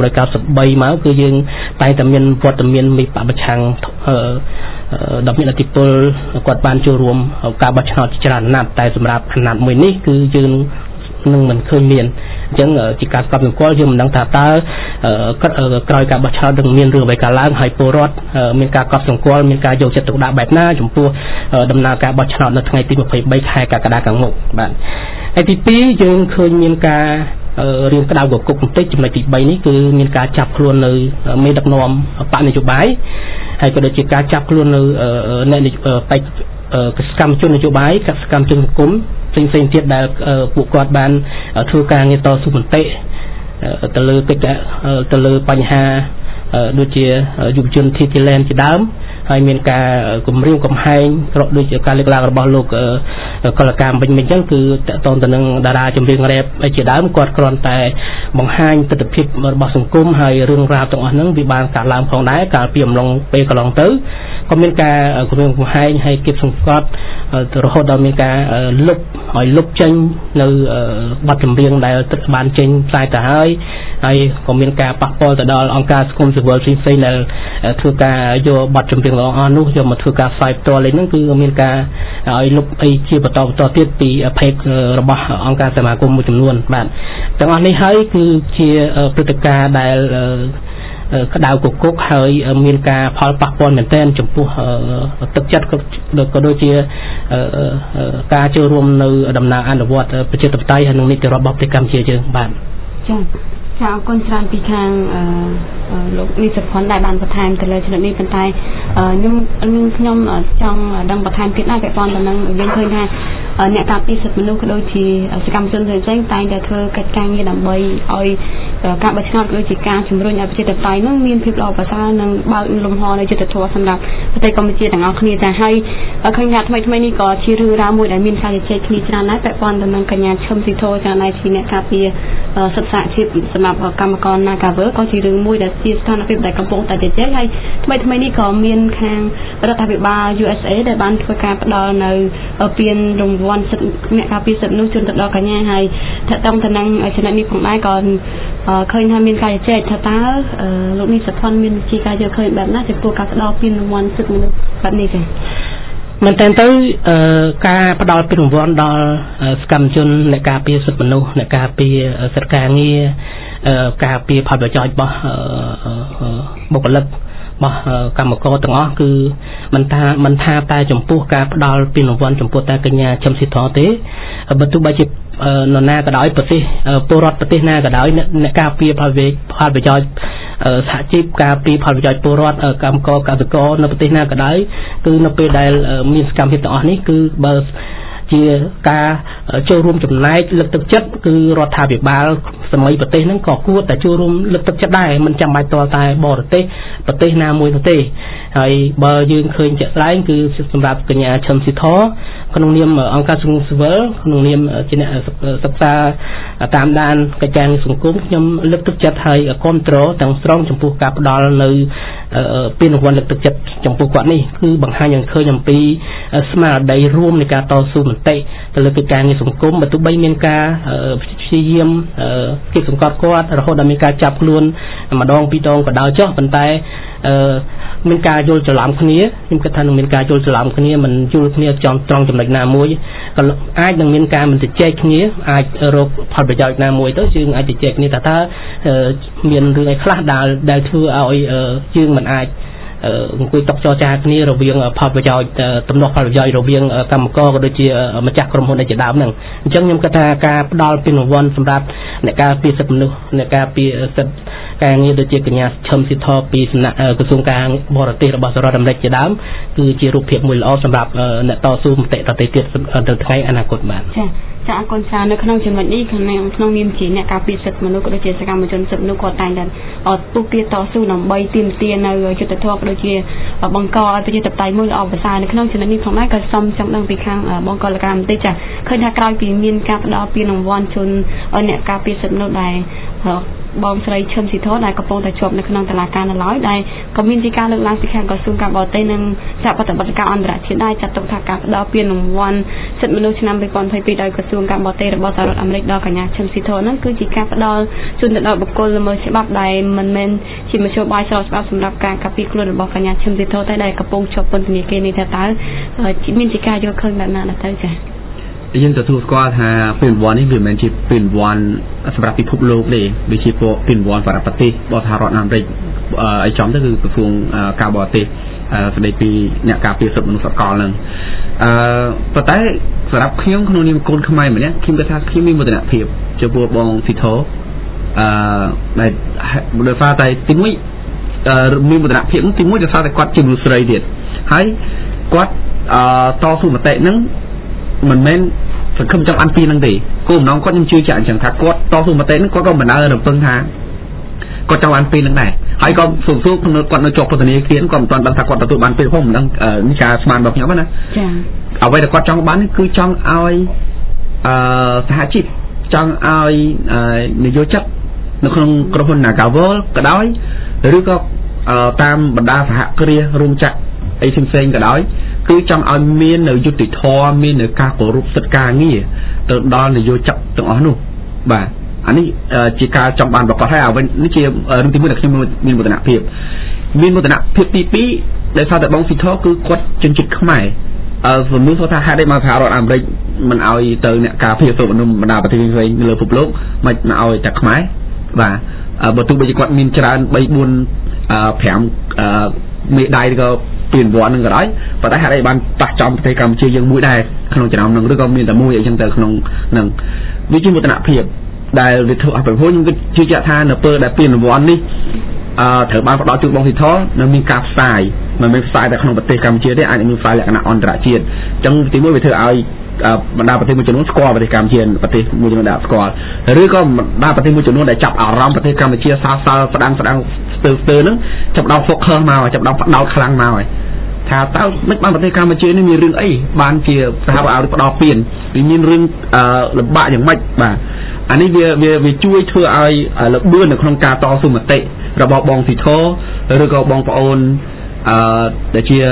1993មកគឺយើងតែងតែមានវត្តមានមេបកប្រឆាំងដ៏មានឥទ្ធិពលគាត់បានចូលរួមការបោះឆ្នោតជាច្រើនអាណត្តិតែសម្រាប់អាណត្តិមួយនេះគឺយើងនឹងមិនឃើញមានអញ្ចឹងជាការស្គាល់សម្គាល់យើងមិនដឹងថាតើក្រោយការបោះឆ្នោតនឹងមានរឿងអ្វីកើតឡើងហើយពលរដ្ឋមានការកត់សម្គាល់មានការយកចិត្តទុកដាក់បែបណាចំពោះដំណើរការបោះឆ្នោតនៅថ្ងៃទី23ខែកក្កដាខាងមុខបាទហើយទី2យើងឃើញមានការរៀងក្តៅកគុកបន្តិចចំណុចទី3នេះគឺមានការចាប់ខ្លួននៅមេដឹកនាំបកនយោបាយហើយក៏ដូចជាការចាប់ខ្លួននៅអ្នកសកម្មជននយោបាយសកម្មជនសង្គមផ្សេងៗទៀតដែលពួកគាត់បានធ្វើការងារតស៊ូមតិទៅលើកិច្ចទៅលើបញ្ហាដូចជាយុវជន Thailand ជាដើមហើយមានការគម្រាមកំហែងក្រកដូចជាការលើកឡើងរបស់លោកកលកម្មវិញអញ្ចឹងគឺតកតងទៅនឹងតារាចម្រៀងរ៉េបជាដើមគាត់គ្រាន់តែបង្ហាញទស្សនវិជ្ជារបស់សង្គមហើយរឿងរ៉ាវទាំងអស់ហ្នឹងវាបានកាត់ឡើងផងដែរកាលពីអំឡុងពេលកន្លងទៅក៏មានការគម្រាមកំហែងហើយគៀបសង្កត់រហូតដល់មានការលុបចេញនៅបទចម្រៀងដែលបានចេញផ្សាយទៅហើយក៏មានការប៉ះពាល់ទៅដល់អង្គការសង្គមស៊ីវិលផ្សេងៗដែលធ្វើការយកបទចម្រៀងរបស់អស់នោះយកមកធ្វើការផ្សាយផ្ទាល់លេងហ្នឹងគឺមានការឲ្យលុបអីជាបន្តទៀតពីเพจរបស់អង្គការសមាគមមួយចំនួនបាទទាំងអស់នេះហើយគឺជាព្រឹត្តិការណ៍ដែលក្តៅកគុកហើយមានការផលប៉ះពាល់មែនទែនចំពោះទឹកចិត្តក៏ដូចជាការចូលរួមនៅដំណើរអនុវត្តប្រជាធិបតេយ្យហើយនឹងនីតិរដ្ឋរបស់ប្រទេសកម្ពុជាយើងបាទចា៎អរគុណច្រើនពីខាងលោកនេះសុផុនដែលបានបន្ថែមទៅលើចំណុចនេះប៉ុន្តែខ្ញុំចង់ដឹងបន្ថែមទៀតដែរពាក់ព័ន្ធទៅនឹងយើងឃើញថាអ្នកការពារសិទ្ធិមនុស្សក៏ដូចជាសកម្មជនផ្សេងៗតែងតែធ្វើកិច្ចការងារដើម្បីឲ្យការបោះឆ្នោតក៏ដូចជាការជំរុញឲ្យប្រជាធិបតេយ្យនោះមានភាពល្អប្រសើរនិងបើកលំហនៃយុត្តិធម៌សម្រាប់ប្រទេសកម្ពុជាទាំងអស់គ្នាចា៎ហើយឃើញថាថ្មីនេះក៏ជារឿងរ៉ាវមួយដែលមានការជជែកគ្នាច្រើនដែរពាក់ព័ន្ធទៅនឹងកញ្ញាឈឹមស៊ីធចា៎ដែលជាអ្នកការពារសិទ្ធិសហជីពសម្រាប់កម្មករ Nagavel ក៏ជារឿងមួយដែលជាស្ថានភាពដែលកំពុងតែជជែកហើយថ្មីនេះក៏មានខាងរដ្ឋាភិបាល USA ដែលបានធ្វើការផ្ដល់នៅពានរង្វាន់សិទ្ធិអ្នកការពារសិទ្ធិមនុស្សជូនទៅដល់កញ្ញាហើយថាតង់ទៅនឹងចំណុចនេះផងដែរក៏ឃើញថាមានការជជែកថាតើលោកនេះសុផុនមានជាការយល់ឃើញបែបណាចំពោះការផ្ដល់ពានរង្វាន់សិទ្ធិមនុស្សបែបនេះចា៎មិនតែទៅការផ្ដល់ពានរង្វាន់ដល់សកម្មជនអ្នកការពារសិទ្ធិមនុស្សអ្នកការពារសិទ្ធិការងារការពារផលប្រយោជន៍របស់បុគ្គលិករបស់កម្មករទាំងអស់គឺមិនថាតែចំពោះការផ្ដល់ពានរង្វាន់ចំពោះតែកញ្ញាឈឹមស៊ីធទេបើទោះបីជានរណាក៏ដោយប្រទេសពលរដ្ឋប្រទេសណាក៏ដោយអ្នកការពារផលប្រយោជន៍សហជីពការពារផលប្រយោជន៍ពលរដ្ឋកម្មករកសិករនៅប្រទេសណាក៏ដោយគឺនៅពេលដែលមានសកម្មភាពទាំងអស់នេះគឺបើជាការចូលរួមចំណែកលើកទឹកចិត្តគឺរដ្ឋាភិបាលសម័យប្រទេសហ្នឹងក៏គួរតែចូលរួមលើកទឹកចិត្តដែរមិនចាំបាច់តតែបរទេសប្រទេសណាមួយនោះទេហើយបើយើងឃើញជាក់ស្ដែងគឺសម្រាប់កញ្ញាឈឹមស៊ីធក្នុងនាមអង្គការសង្គមស៊ីវិលក្នុងនាមជាអ្នកសិក្សាតាមដានកិច្ចការងារសង្គមខ្ញុំលើកទឹកចិត្តឲ្យគ្រប់គ្រងទាំងស្រុងចំពោះការផ្ដល់នៅពានរង្វាន់លើកទឹកចិត្តចំពោះគាត់នេះគឺបង្ហាញឲ្យឃើញអំពីស្មារតីរួមនៃការតស៊ូមតិទៅលើកិច្ចការងារសង្គមបើទោះបីមានការព្យាយាមគៀបសង្កត់គាត់រហូតដល់មានការចាប់ខ្លួនម្ដងពីរដងក៏ដោយចុះប៉ុន្តែមានការយល់ច្រឡំគ្នាខ្ញុំគិតថានឹងមានការយល់ច្រឡំគ្នាមិនយល់គ្នាត្រង់ចំណុចណាមួយក៏អាចនឹងមានការមិនជជែកគ្នាអាចរកផលប្រយោជន៍ណាមួយទៅយើងអាចជជែកគ្នាថាតើមានរឿងអីខ្លះដែលធ្វើឲ្យយើងមិនអាចអង្គុយតុចរចាគ្នារវាងផលប្រយោជន៍ទំនាស់ផលប្រយោជន៍រវាងកម្មករក៏ដូចជាម្ចាស់ក្រុមហ៊ុនឯជាដើមហ្នឹងអញ្ចឹងខ្ញុំគិតថាការផ្ដល់ពានរង្វាន់សម្រាប់អ្នកការពារសិទ្ធិមនុស្សអ្នកការពារសិទ្ធិការងារដូចជាកញ្ញាឈឹមស៊ីធពីសំណាក់ក្រសួងការបរទេសរបស់សហរដ្ឋអាមេរិកជាដើមគឺជារូបភាពមួយល្អសម្រាប់អ្នកតស៊ូមតិដទៃទៀតទៅថ្ងៃអនាគតបាទចាអរគុណច្រើននៅក្នុងចំណុចនេះក្នុងនាមជាអ្នកការពារសិទ្ធិមនុស្សក៏ដូចជាសកម្មជនសិទ្ធិមនុស្សគាត់តែងតែពុះពៀតស៊ូដើម្បីទាមទារនៅយុត្តិធម៌ក៏ដូចជាបង្កឲ្យប្រជាធិបតេយ្យមួយល្អប្រសើរនៅក្នុងចំណុចនេះផងដែរក៏សូមចង់ដឹងពីខាងបងកលកម្មបន្តិចចាឃើញថាក្រោយពីមានការផ្ដល់ពានរង្វាន់ជូនអ្នកការពារសិទ្ធិមនុស្សដែរបងស្រីឈឹមស៊ីធដែលកំពុងតែជាប់នៅក្នុងតុលាការនៅឡើយដែលក៏មានជាការលើកឡើងពីខាងក្រសួងការបរទេសនិងសហប្រតិបត្តិការអន្តរជាតិដែរចាត់ទុកថាការផ្ដល់ពានរង្វាន់សិទ្ធិមនុស្សឆ្នាំ2022ដោយក្រសួងការបរទេសរបស់សហរដ្ឋអាមេរិកដល់កញ្ញាឈឹមស៊ីធហ្នឹងគឺជាការផ្ដល់ជូនទៅដល់បុគ្គលល្មើសច្បាប់ដែលមិនមែនជាមធ្យោបាយស្របច្បាប់សម្រាប់ការការពារខ្លួនរបស់កញ្ញាឈឹមស៊ីធតែដែលកំពុងជាប់ពន្ធនាគារនេះថាតើមានជាការយល់ឃើញបែបណាទៅចាយើងទទួលស្គាល់ថាពានរង្វាន់នេះវាមិនមែនជាពានរង្វាន់សម្រាប់ពិភពលោកទេវាជាពានរង្វាន់សម្រាប់ប្រទេសរបស់សហរដ្ឋអាមេរិកឲ្យចំទៅគឺក្រសួងការបរទេសស្ដីពីអ្នកការពារសិទ្ធិមនុស្សសកលហ្នឹងប៉ុន្តែសម្រាប់ខ្ញុំក្នុងនាមកូនខ្មែរម្នាក់ខ្ញុំគិតថាខ្ញុំមានមោទនភាពចំពោះបងស៊ីធដែលដោយសារតែទីមួយមានមោទនភាពទីមួយដោយសារតែគាត់ជាមនុស្សស្រីទៀតហើយគាត់តស៊ូមតិហ្នឹងមិនមែនសង្ឃឹមចង់អានពីហ្នឹងទេគោលបំណងគាត់ខ្ញុំជឿជាក់អញ្ចឹងថាគាត់តស៊ូមតិហ្នឹងគាត់ក៏មិនដើររំពឹងថាគាត់ចង់អានពីហ្នឹងដែរហើយក៏សួរគាត់នៅជាប់ពន្ធនាគារគាត់មិនទាន់ដឹងថាគាត់ទទួលបានពេលផងមិនដឹងនេះការស្មានរបស់ខ្ញុំណាចាអ្វីដែលគាត់ចង់បានគឺចង់ឲ្យសហជីពចង់ឲ្យនយោជិតនៅក្នុងក្រុមហ៊ុន Nagawal ក៏ដោយឬក៏តាមបណ្ដាសហគ្រាសរោងចក្រអីផ្សេងៗក៏ដោយគឺចង់ឲ្យមាននៅយុត្តិធម៌មាននៅការគោរពសិទ្ធិការងារទៅដល់នយោជកទាំងអស់នោះបាទអានេះជាការចង់បានប្រកាសហើយអ្វីនេះជារឿងទី1ដែលខ្ញុំមានមោទនភាពទី2ដែលសារតែបងស៊ីធគឺគាត់ជនជាតិខ្មែរសំណួរថាហេតុអីមកសហរដ្ឋអាមេរិកមិនឲ្យទៅអ្នកការពារសិទ្ធិមនុស្សបណ្ដាប្រទេសផ្សេងៗលើពិភពលោកមិនឲ្យតែខ្មែរបាទបើទោះបីជាគាត់មានច្រើន3 4 5មេដាយក៏ពានរង្វាន់នឹងក៏ដោយប៉ុន្តែហេតុអីបានប៉ះចំប្រទេសកម្ពុជាយើងមួយដែរក្នុងចំណោមនឹងឬក៏មានតែមួយអីចឹងទៅក្នុងនឹងវាជាមោទនភាពដែលវាធ្វើឲ្យប្រពន្ធខ្ញុំគិតជឿជាក់ថានៅពេលដែលពានរង្វាន់នេះត្រូវបានផ្ដល់ជូនបងស៊ីធនៅមានការផ្សាយមិនមែនផ្សាយតែក្នុងប្រទេសកម្ពុជាទេអាចមានផ្សាយលក្ខណៈអន្តរជាតិអញ្ចឹងទីមួយវាធ្វើឲ្យបណ្ដាប្រទេសមួយចំនួនស្គាល់ប្រទេសកម្ពុជាប្រទេសមួយចំនួនដែលស្គាល់ឬក៏បណ្ដាប្រទេសមួយចំនួនដែលចាប់អារម្មណ៍ប្រទេសកម្ពុជាសើស្ដាំស្ទើហ្នឹងចាប់ដល់ focus មកចាប់ដល់ផ្ដោតខ្លាំងមកហើយថាតើមិនបានប្រទេសកម្ពុជានេះមានរឿងអីបានជាសហរដ្ឋអាមេរិកផ្ដល់ពានវាមានរឿងលំបាកយ៉ាងម៉េចបាទអានេះវាជួយធ្វើឲ្យលបឿននៅក្នុងការតស៊ូមតិរបស់បងស៊ីធឬក៏បងប្អូនដែលជា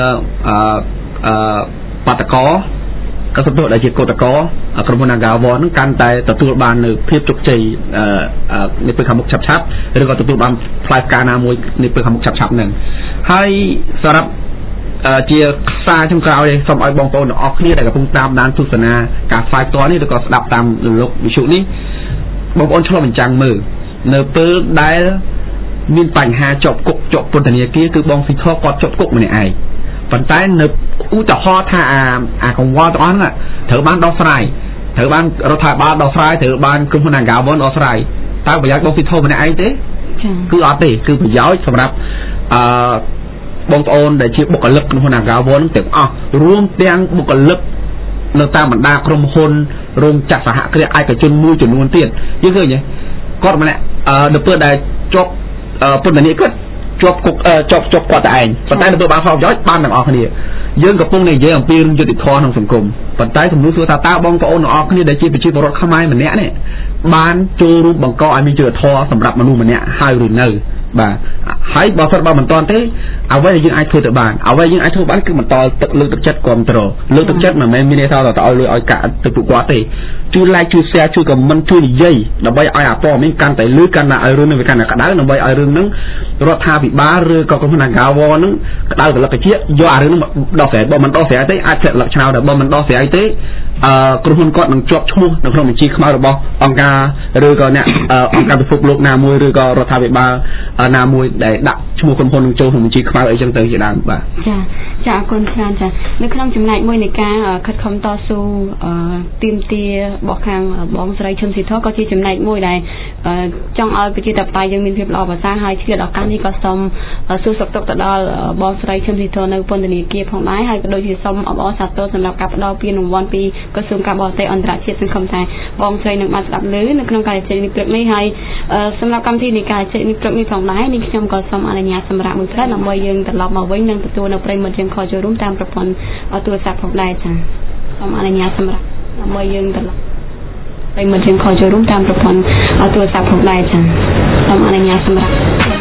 បាតកោក៏សំដៅដែលជាកោតកោក្រុមហ៊ុន Nagawal នឹងកាន់តែទទួលបាននៅភាពជោគជ័យនៅពេលខាងមុខឆាប់ឬក៏ទទួលបានផ្លែផ្កាណាមួយនៅពេលខាងមុខឆាប់ហ្នឹងហើយសម្រាប់ជាខ្សែចំក្រោយសូមឲ្យបងប្អូនទាំងអស់គ្នាដែលកំពុងតាមដានទស្សនាការផ្សាយផ្ទាល់នេះឬក៏ស្ដាប់តាមលោកវិទ្យុនេះបងប្អូនឆ្លុះបញ្ចាំងមើលនៅពេលដែលមានបញ្ហាជាប់គុកជាប់ពន្ធនាគារគឺបងស៊ីធគាត់ជាប់គុកម្នាក់ឯងប៉ុន្តែនៅឧទាហរណ៍ថាអាកង្វល់ទាំងអស់ហ្នឹងត្រូវបានដោះស្រាយត្រូវបានរដ្ឋាភិបាលដោះស្រាយត្រូវបានក្រុមហ៊ុន Angawon ដោះស្រាយតើប្រយោជន៍បងស៊ីធម្នាក់ឯងទេគឺអត់ទេគឺប្រយោជន៍សម្រាប់បងប្អូនដែលជាបុគ្គលិកក្រុមហ៊ុន Angawon ទាំងអស់រួមទាំងបុគ្គលិកនៅតាមបណ្ដាក្រុមហ៊ុនរោងចក្រសហគ្រាសឯកជនមួយចំនួនទៀតយើងឃើញទេគាត់ម្នាក់នៅពេលដែលជាប់ពន្ធនាគារគាត់ជាប់គុកជាប់គាត់តែឯងប៉ុន្តែនៅពេលបានផលប្រយោជន៍បានទាំងអស់គ្នាយើងកំពុងនិយាយអំពីរឿងយុត្តិធម៌ក្នុងសង្គមប៉ុន្តែសំណួរសួរថាតើបងប្អូនទាំងអស់គ្នាដែលជាប្រជាពលរដ្ឋខ្មែរម្នាក់នេះបានចូលរួមបង្កឲ្យមានយុត្តិធម៌សម្រាប់មនុស្សម្នាក់ហើយឬនៅបាទហើយបើសិនបើមិនតាន់ទេអ្វីដែលយើងអាចធ្វើទៅបានអ្វីយើងអាចធ្វើបានគឺបន្តទឹកលើកទឹកចិត្តគ្រប់គ្រងលើកទឹកចិត្តមិនមែនមានន័យថាទៅឲ្យលុយឲ្យកាក់ទៅពួកគាត់ទេជួយ like ជួយ share ជួយ comment ជួយនិយាយដើម្បីឲ្យអាព័ត៌មានកាន់តែលឺកាន់តែឲ្យរឿងនេះវាកាន់តែក្តៅដើម្បីឲ្យរឿងហ្នឹងរដ្ឋាភិបាលឬក៏ក្រុមហ៊ុន Angawon ហ្នឹងក្តៅកលិកជាយកអារឿងហ្នឹងដោះស្រាយបើមិនដោះស្រាយទេអាចធ្លាក់លក្ខឆ្នោតដែរបើមិនដោះស្រាយទេក្រុមហ៊ុនគាត់នឹងជាប់ឈ្មោះនៅក្នុងបញ្ជីខ្មៅរបស់អង្គការឬក៏អ្នកអង្គការពិភពលោកណាមួយឬក៏រដ្ឋាភិបាលណាមួយដែលដាក់ឈ្មោះក្រុមហ៊ុននឹងចូលក្នុងបញ្ជីខ្មៅអីចឹងទៅជាដើមបាទចាអរគុណច្រើនចានៅក្នុងចំណែកមួយនៃការខិតខំតស៊ូទាមទាររបស់ខាងបងស្រីឈុនស៊ីធក៏ជាចំណែកមួយដែលចង់ឲ្យប្រជាធិបតេយ្យយើងមានភាពល្អប្រសើរហើយឆ្លៀតឱកាសនេះក៏សូមសួរសុខទុក្ខទៅដល់បងស្រីឈុនស៊ីធនៅពន្ធនាគារផងដែរហើយក៏ដូចជាសូមអបអរសាទរសម្រាប់ការផ្ដល់ពានរង្វាន់ពីក្រសួងការបរទេសអន្តរជាតិសង្ឃឹមថាបងស្រីនឹងបានស្ដាប់ឮនៅក្នុងការជជែកនេះព្រឹកនេះហើយសម្រាប់កម្មវិធីនៃការជជែកនេះព្រឹកនេះផងដែរនេះខ្ញុំក៏សូមអនុញ្ញាតសម្រាប់មួយព្រឹកដើម្បីយើងត្រឡប់មកវិញនិងទទួលនៅប្រិយមិត្តយើងខលចូលរួមតាមប្រព័ន្ធទូរស័ព្ទផងដែរចាសូមអនុញ្ញាតសម្រាប់ដើម្បីយើងត្រឡប់ប្រិយមិត្តយើងខលចូលរួមតាមប្រព័ន្ធទូរស័ព្ទផងដែរចាសូមអនុញ្ញាតសម្រាប់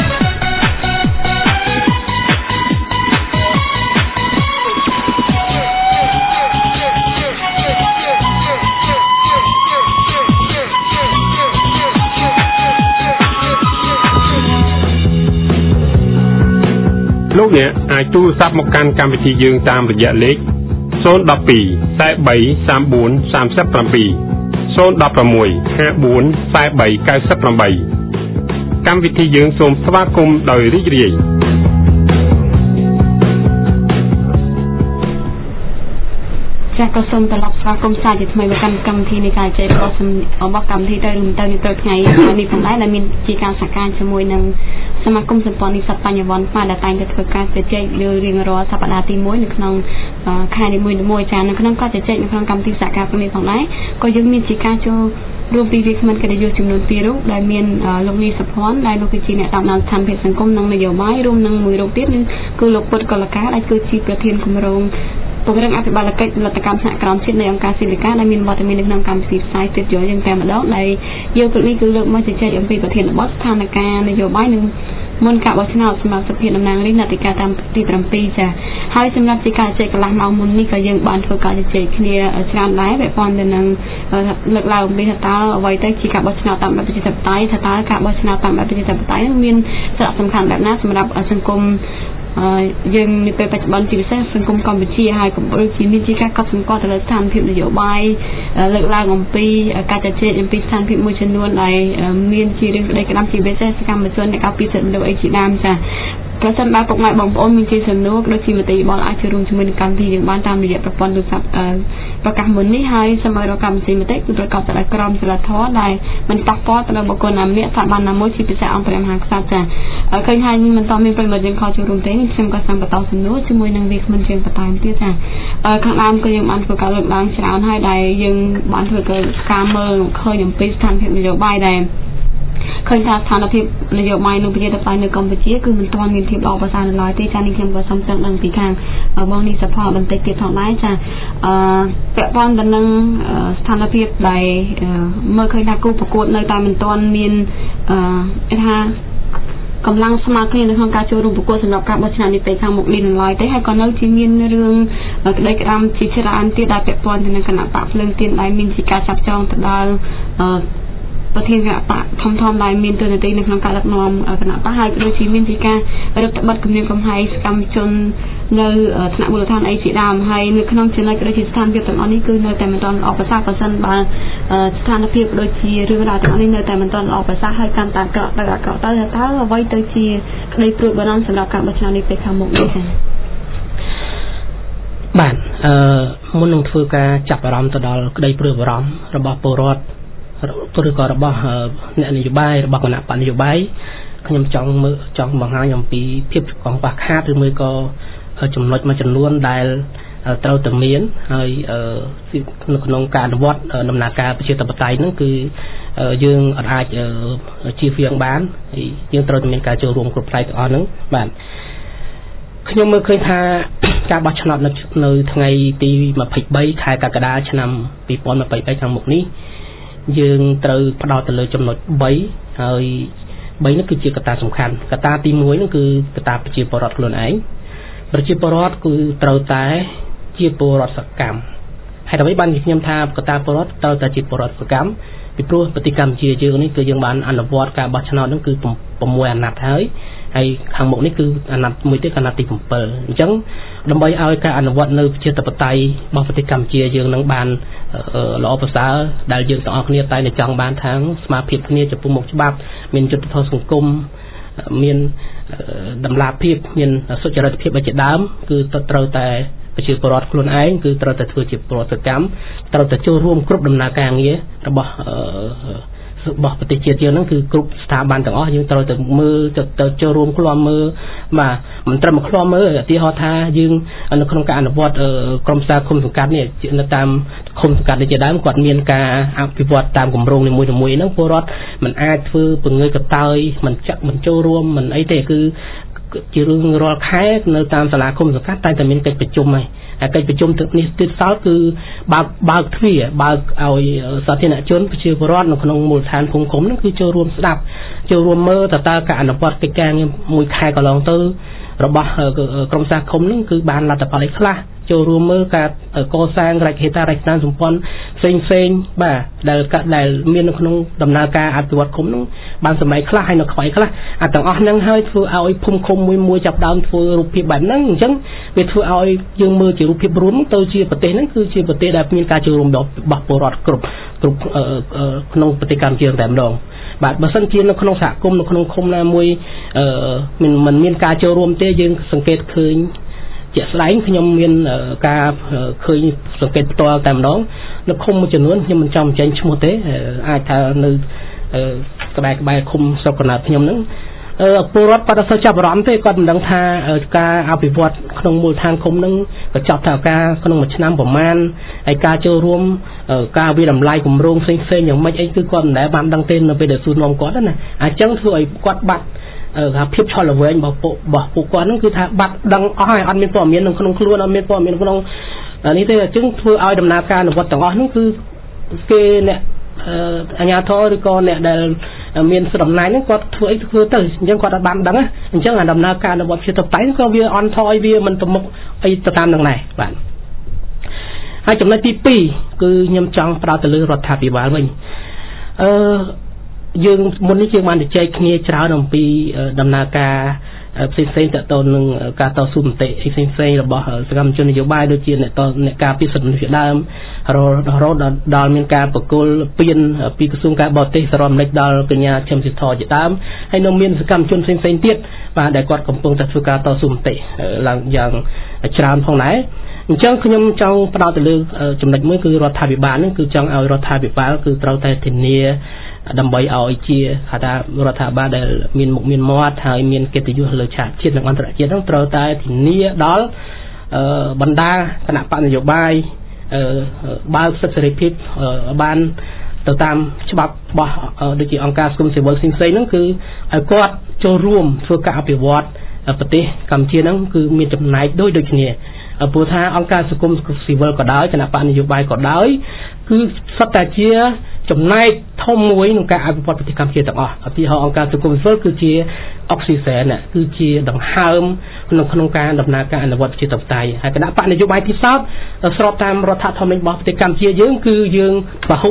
លោកអ្នកអាចទូរស័ព្ទមកកាន់កម្មវិធីយើងតាមរយៈលេខ012 43 34 37 016 54 43 98កម្មវិធីយើងសូមស្វាគមន៍ដោយរីករាយចាក៏សូមត្រឡប់ស្វាគមន៍សាជាថ្មីមកកាន់កម្មវិធីនៃការជជែករបស់កម្មវិធីទៅថ្ងៃនេះផងដែរដែលមានជាការសហការជាមួយនឹងសមាគមសម្ព័ន្ធនិស្សិតបញ្ញវន្តខ្មែរដែលតែងតែធ្វើការជជែករៀងរាល់សប្តាហ៍ទី1នៅក្នុងខែនីមួយៗចានៅក្នុងការជជែកនៅក្នុងកម្មវិធីសហការនេះផងដែរក៏យើងមានជាការចូលរួមពីវាគ្មិនកិត្តិយសចំនួន2រូបដែលមានលោកនីសុភ័ណ្ឌដែលលោកគឺជាអ្នកតាមដានស្ថានភាពសង្គមនិងនយោបាយរួមនឹងមួយរូបទៀតគឺលោកពុតកុលកាដែលគឺជាប្រធានគម្រោងពង្រឹងអភិបាលកិច្ចផលិតកម្មសហក្រមជាតិនៃអង្គការស៊ីលីកាដែលមានវត្តមាននៅក្នុងកម្មវិធីផ្សាយស្ទើរយើងតែម្ដងដែលយើងព្រឹកនេះគឺលើកមកជជែកអំពីប្រធានបទស្ថានភាពនយោបាយនិងមុនការបោះឆ្នោតសម្រាប់សភាតំណាងរាស្ត្រនាទីការតាមទី7ចាហើយសម្រាប់ជាការជជែកកន្លះម៉ោងមុននេះក៏យើងបានធ្វើការជជែកគ្នាច្រើនដែរពាក់ព័ន្ធទៅនឹងលើកឡើងអំពីថាតើអ្វីទៅជាការបោះឆ្នោតតាមបែបប្រជាធិបតេយ្យថាតើការបោះឆ្នោតតាមបែបប្រជាធិបតេយ្យនឹងមានសារៈសំខាន់បែបណាសម្រាប់សង្គមយើងនៅពេលបច្ចុប្បន្នជាពិសេសសង្គមកម្ពុជាហើយក៏ដូចជាមានជាការកត់សម្គាល់ទៅលើស្ថានភាពនយោបាយលើកឡើងអំពីការជជែកអំពីស្ថានភាពមួយចំនួនដែលមានជារឿងក្តីក្តាមជាពិសេសសកម្មជនអ្នកការពារសិទ្ធិមនុស្សអីជាដើមចាប្រសិនបើពុកម៉ែបងប្អូនមានជាសំណួរដូចជាមតិយោបល់អាចចូលរួមជាមួយនឹងកម្មវិធីយើងបានតាមរយៈប្រព័ន្ធទូរស័ព្ទប្រកាសមុននេះហើយសូមឲ្យរកកម្មវិធីមតិគឺប្រកបដោយក្រមសីលធម៌ដែលមិនប៉ះពាល់ទៅដល់បុគ្គលណាម្នាក់ស្ថាប័នណាមួយជាពិសេសអង្គព្រះមហាក្សត្រចាឃើញហើយមិនតមានប្រិមត្តយើងខលចូលរួមទេខ្ញុំក៏សូមបន្តសំណួរជាមួយនឹងវាគ្មិនជាងបន្តទៀតចាខាងដើមក៏យើងបានធ្វើការលើកឡើងច្រើនហើយដែលយើងបានធ្វើការមើលឃើញអំពីស្ថានភាពនយោបាយដែលឃើញថាស្ថានភាពនយោបាយនៅប្រជាធិបតេយ្យនៅកម្ពុជាគឺមិនទាន់មានភាពល្អប្រសើរនៅឡើយទេចានេះខ្ញុំក៏សូមចង់ដឹងពីខាងបងនេះសភ័បន្តិចទៀតផងដែរចាពាក់ព័ន្ធទៅនឹងស្ថានភាពដែលមើលឃើញថាគូប្រកួតនៅតែមិនទាន់មានថាកម្លាំងស្មារតីនៅក្នុងការចូលរួមប្រកួតសម្រាប់ការបោះឆ្នោតនេះទៅខាងមុខនេះនៅឡើយទេហើយក៏នៅជាមានរឿងក្តីក្តាមជាច្រើនទៀតដែលពាក់ព័ន្ធទៅនឹងគណៈបកភ្លើងទៀនដែលមានជាការចាប់ចងទៅដល់ប្រធានគណៈបកធំដែលមានតួនាទីនៅក្នុងការដឹកនាំគណៈបកហើយក៏ដូចជាមានជាការរដ្ឋបတ်គម្រាមកំហែងសកម្មជននៅថ្នាក់មូលដ្ឋានអីជាដើមហើយនៅក្នុងចំណុចដូចជាស្ថានភាពទាំងអស់នេះគឺនៅតែមិនទាន់ល្អប្រសើរបើសិនបើស្ថានភាពដូចជារឿងរ៉ាវទាំងអស់នេះនៅតែមិនទាន់ល្អប្រសើរហើយកាន់តែក្រក់ទៅតើអ្វីទៅជាក្តីព្រួយបារម្ភសម្រាប់ការបោះឆ្នោតនេះពេលខាងមុខនេះចា៎បាទមុននឹងធ្វើការចាប់អារម្មណ៍ទៅដល់ក្តីព្រួយបារម្ភរបស់ពលរដ្ឋឬក៏របស់អ្នកនយោបាយរបស់គណៈបកនយោបាយខ្ញុំចង់បង្ហាញអំពីភាពកង្វះខាតឬមួយក៏ចំណុចមួយចំនួនដែលត្រូវតែមានហើយនៅក្នុងការអនុវត្តដំណើរការប្រជាធិបតេយ្យហ្នឹងគឺយើងអាចជៀសវាងបានហើយយើងត្រូវតែមានការចូលរួមគ្រប់ផ្នែកទាំងអស់ហ្នឹងបាទខ្ញុំមើលឃើញថាការបោះឆ្នោតនៅថ្ងៃទី23ខែកក្កដាឆ្នាំ2023ខាងមុខនេះយើងត្រូវផ្ដោតទៅលើចំណុច3ហើយ3នេះគឺជាកត្តាសំខាន់កត្តាទី1នោះគឺកត្តាប្រជាពលរដ្ឋខ្លួនឯងប្រជាពលរដ្ឋគឺត្រូវតែជាពលរដ្ឋសកម្មហើយដើម្បីបានខ្ញុំថាកត្តាពលរដ្ឋត្រូវតែជាពលរដ្ឋសកម្មពីព្រោះប្រតិកម្មជាយើងនេះគឺយើងបានអនុវត្តការបោះឆ្នោតនោះគឺ6អាណត្តិហើយខាងមុខនេះគឺអាណត្តិមួយទៀតអាណត្តិទី7អញ្ចឹងដើម្បីឲ្យការអនុវត្តនៅប្រជាធិបតេយ្យរបស់ប្រតិកម្មជាយើងនឹងបានល្អប្រសើរដែលយើងទាំងអស់គ្នាតែចង់បានខាងស្មារតីគ្នាចំពោះមុខច្បាប់មានយុត្តិធម៌សង្គមមានតម្លាភាពមានសុចរិតភាពជាដើមគឺត្រូវតែប្រជាពលរដ្ឋខ្លួនឯងគឺត្រូវតែធ្វើជាពលរដ្ឋសកម្មត្រូវតែចូលរួមគ្រប់ដំណើរការងាររបស់ប្រទេសជាតិយើងហ្នឹងគឺគ្រប់ស្ថាប័នទាំងអស់យើងត្រូវតែមើលទៅចូលរួមឃ្លាំមើលបាទមិនត្រឹមឃ្លាំមើលឧទាហរណ៍ថាយើងនៅក្នុងការអនុវត្តក្រុមប្រឹក្សាគុំសង្កាត់នេះនៅតាមគុំសង្កាត់នេះជាដើមគាត់មានការអភិវឌ្ឍតាមគម្រោងនីមួយៗហ្នឹងពលរដ្ឋមិនអាចធ្វើពង្រើកតើយមិនចូលរួមមិនអីទេគឺជារឿងរាល់ខែនៅតាមសាលាគុំសង្កាត់តែមានកិច្ចប្រជុំហើយកិច្ចប្រជុំទឹកនេះទៀតសោតគឺបើកទ្វារបើកឲ្យសាធារណជនប្រជាពលរដ្ឋនៅក្នុងមូលដ្ឋានភូមិឃុំហ្នឹងគឺចូលរួមស្ដាប់ចូលរួមមើលតើការអនុវត្តកិច្ចការងារមួយខែកន្លងទៅរបស់ក្រុមសាឃុំហ្នឹងគឺបានលទ្ធផលអីខ្លះចូលរួមមើលការកសាងរចនាសម្ព័ន្ធផ្សេងបាទដែលមាននៅក្នុងដំណើរការអភិវឌ្ឍឃុំហ្នឹងបានសម័យខ្លះហើយនៅខ្វៃខ្លះអាទាំងអស់ហ្នឹងហើយធ្វើឲ្យភូមិឃុំមួយចាប់ដើមធ្វើរូបភាពបែបហ្នឹងអញ្ចឹងវាធ្វើឲ្យយើងមើលជារូបភាពរួមទៅជាប្រទេសហ្នឹងគឺជាប្រទេសដែលមានការចូលរួមរបស់ពលរដ្ឋគ្រប់ក្នុងប្រទេសកម្ពុជាតែម្ដងបាទបើសិនជានៅក្នុងសហគមន៍នៅក្នុងឃុំណាមួយមិនមានការចូលរួមទេយើងសង្កេតឃើញជាក់ស្ដែងខ្ញុំមានការឃើញសង្កេតផ្ទាល់តែម្ដងនៅឃុំមួយចំនួនខ្ញុំមិនចង់បញ្ចេញឈ្មោះទេអាចថានៅក្បែរឃុំស្រុកកណ្ដាលខ្ញុំហ្នឹងពលរដ្ឋគាត់អត់សូវចាប់អារម្មណ៍ទេគាត់មិនដឹងថាការអភិវឌ្ឍក្នុងមូលដ្ឋានឃុំហ្នឹងក៏ចាប់ថាការក្នុងមួយឆ្នាំប្រមាណហើយការចូលរួមការវិតម្លៃគម្រោងផ្សេងយ៉ាងម៉េចអីគឺគាត់មិនដែលបានដឹងទេនៅពេលដែលសួរនាំគាត់ណាអញ្ចឹងធ្វើឲ្យគាត់បាត់ភាពឆលវែងរបស់ពួកគាត់ហ្នឹងគឺថាបាត់ដឹងអស់ហើយអត់មានព័ត៌មាននៅក្នុងខ្លួនអត់មានព័ត៌មានក្នុងនេះទេអញ្ចឹងធ្វើឲ្យដំណើរការអនុវត្តទាំងអស់ហ្នឹងគឺគេអ្នកអាជ្ញាធរឬក៏អ្នកដែលមានសិទ្ធិអំណាចហ្នឹងគាត់ធ្វើអីធ្វើទៅអញ្ចឹងគាត់អត់បានដឹងអញ្ចឹងអាដំណើរការអនុវត្តជាទៅតែក៏វាអន់ថយវាមិនប្រមុខអីទៅតាមនឹងដែរបាទហើយចំណុចទី2គឺខ្ញុំចង់ផ្ដោតទៅលើរដ្ឋាភិបាលវិញយើងមុននេះយើងបានជជែកគ្នាច្រើនអំពីដំណើរការផ្សេងៗតទៅនឹងការតស៊ូមតិផ្សេងៗរបស់សកម្មជននយោបាយដូចជាអ្នកការពារសិទ្ធិមនុស្សជាដើមរហូតដល់មានការប្រគល់ពៀនពីក្រសួងការបរទេសសរំលេចដល់កញ្ញាឈឹមស៊ីធជាដើមហើយនៅមានសកម្មជនផ្សេងៗទៀតបាទដែលគាត់កំពុងតែធ្វើការតស៊ូមតិឡើងយ៉ាងច្រើនផងដែរអញ្ចឹងខ្ញុំចង់ផ្ដោតទៅលើចំណុចមួយគឺរដ្ឋាភិបាលហ្នឹងគឺចង់ឲ្យរដ្ឋាភិបាលគឺត្រូវតែធានាដើម្បីឲ្យជាហៅថារដ្ឋាភិបាលដែលមានមុខមានមាត់ហើយមានកិត្តិយសលើឆាកជាតិនិងអន្តរជាតិហ្នឹងត្រូវតែធានាដល់បណ្ដាគណៈបកនយោបាយបើកសិទ្ធិសេរីភាពបានទៅតាមច្បាប់របស់ដូចជាអង្គការសង្គមស៊ីវិលផ្សេងៗហ្នឹងគឺឲ្យគាត់ចូលរួមធ្វើការអភិវឌ្ឍប្រទេសកម្ពុជាហ្នឹងគឺមានចំណែកដូចគ្នាព្រោះថាអង្គការសង្គមស៊ីវិលក៏ដោយគណៈបកនយោបាយក៏ដោយគឺសុទ្ធតែជាចំណែកធំមួយក្នុងការអភិវឌ្ឍប្រទេសកម្ពុជាទាំងអស់ឧទាហរណ៍អង្គការសង្គមស៊ីវិលគឺជាអុកស៊ីសែនគឺជាដង្ហើមក្នុងការដំណើរការអនុវត្តប្រជាធិបតេយ្យហើយគណៈបកនយោបាយទីសោតស្របតាមរដ្ឋធម្មនុញ្ញរបស់ប្រទេសកម្ពុជាយើងគឺយើង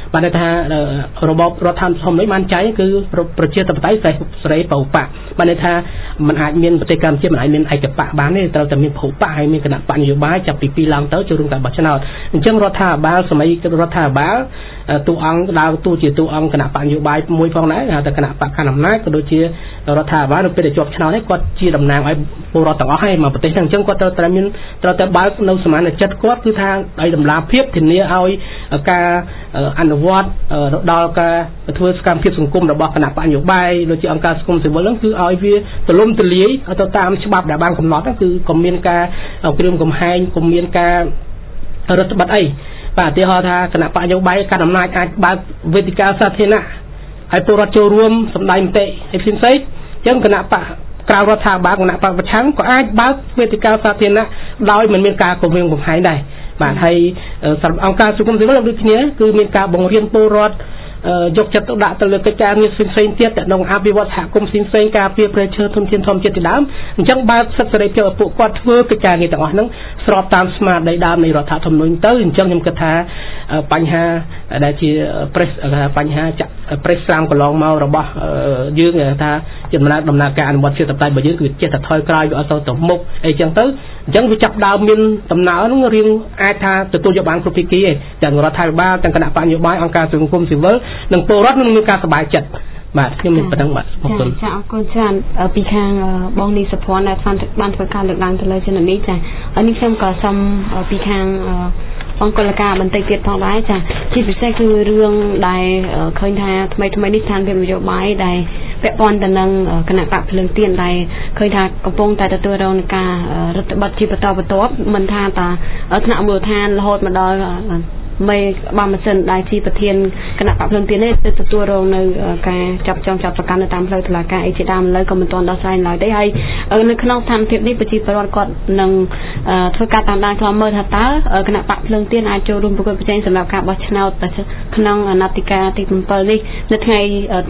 បានន័យថារបបរដ្ឋាភិបាលនេះបានចែងគឺប្រជាធិបតេយ្យសេរីពហុបកបានន័យថាมันអាចមានប្រទេសកម្ពុជាมันអាចមានឯកបកបានទេត្រូវតែមានពហុបកហើយមានគណៈបកនយោបាយចាប់ពី2ឡើងទៅចូលរួមការបោះឆ្នោតអញ្ចឹងរដ្ឋាភិបាលសម័យរដ្ឋាភិបាលតួអង្គដើរតួជាតួអង្គគណៈបកនយោបាយមួយផងដែរហៅថាគណៈបកកណ្ដាលអំណាចក៏ដូចជារដ្ឋាភិបាលនៅពេលដែលជាប់ឆ្នោតនេះគាត់ជាតំណាងឲ្យពលរដ្ឋទាំងអស់ហើយមកប្រទេសហ្នឹងអញ្ចឹងគាត់ត្រូវតែបើកនៅសមាជិកចិត្តគាត់គឺថាឲ្យតម្លាភាពធានាឲ្យការអនុវត្តដល់ការធ្វើសកម្មភាពសង្គមរបស់គណៈបកនយោបាយដូចជាអង្គការសង្គមស៊ីវិលហ្នឹងគឺឲ្យវាទូលំទូលាយទៅតាមច្បាប់ដែលបានកំណត់ហ្នឹងគឺកុំមានការគ្រាមកំហែងកុំមានការរដ្ឋបတ်អីបាទឧទាហរណ៍ថាគណៈបកនយោបាយកាន់អំណាចអាចបើកវេទិកាសាធារណៈឲ្យពលរដ្ឋចូលរួមសម្ដែងមតិឲ្យផ្សេងៗអញ្ចឹងគណៈបកក្រៅរដ្ឋាភិបាលគណៈបកប្រឆាំងក៏អាចបើកវេទិកាសាធារណៈដោយមិនមានការគំរាមកំហែងដែរបាទហើយសម្រាប់អង្គការសង្គមស៊ីវិលដូចគ្នាគឺមានការបង្រៀនពលរដ្ឋយកចិត្តទុកដាក់ទៅលើកិច្ចការងារផ្សេងៗទៀតក្នុងអភិវឌ្ឍសហគមន៍ផ្សេងៗការពារប្រៃឈើធនធានធម្មជាតិជាដើមអញ្ចឹងបើកសិទ្ធិសេរីភាពឲ្យពួកគាត់ធ្វើកិច្ចការងារទាំងអស់ហ្នឹងស្របតាមស្មារតីដើមនៃរដ្ឋធម្មនុញ្ញទៅអញ្ចឹងខ្ញុំគិតថាបញ្ហាដែលជាបញ្ហាប្រេសស្រាមកន្លងមករបស់យើងថាជាដំណើរការអនុវត្តជាតិបតៃរបស់យើងគឺចេះតែថយក្រោយវាអត់ទៅមុខអីចឹងទៅអញ្ចឹងវាចាប់ដើមមានដំណើរហ្នឹងរៀងអាចថាទទួលយកបានគ្រប់ភាគីឯងទាំងរដ្ឋាភិបាលទាំងគណៈបកនយោបាយអង្គការសង្គមស៊ីវិលនិងពលរដ្ឋនឹងមានការសប្បាយចិត្តបាទខ្ញុំមានប៉ុណ្ណឹងបាទអរគុណចាអរគុណច្រើនពីខាងបងនីសុភ័ណ្ឌដែលបានធ្វើការលើកឡើងទៅលើចំណុចនេះចាហើយនេះខ្ញុំក៏សូមពីខាងអង្គលការបន្តិចទៀតផងដែរចាជាពិសេសគឺរឿងដែលឃើញថាថ្មីនេះស្ថានភាពនយោបាយដែលពាក់ព័ន្ធទៅនឹងគណៈបកភ្លើងទៀនដែលឃើញថាកំពុងតែទទួលរងនឹងការរដ្ឋបတ်ជាបន្តបន្ទាប់មិនថាតាថ្នាក់មូលដ្ឋានរហូតមកដល់មេបានម៉ាស៊ីនដែលជាប្រធានគណៈបកភ្លើងទៀននេះទៅទទួលរងនៅការចាប់ចងចាប់ប្រកាន់នៅតាមផ្លូវតុលាការអីជាដើមលើក៏មិនទាន់ដោះស្រាយឡើយទេហើយនៅក្នុងស្ថានភាពនេះប្រជាពលរដ្ឋគាត់នឹងធ្វើការតាមដានខ្លំមើលថាតើគណៈបកភ្លើងទៀនអាចចូលរួមប្រកួតប្រជែងសម្រាប់ការបោះឆ្នោតក្នុងអាណត្តិការទី7នេះនៅថ្ងៃ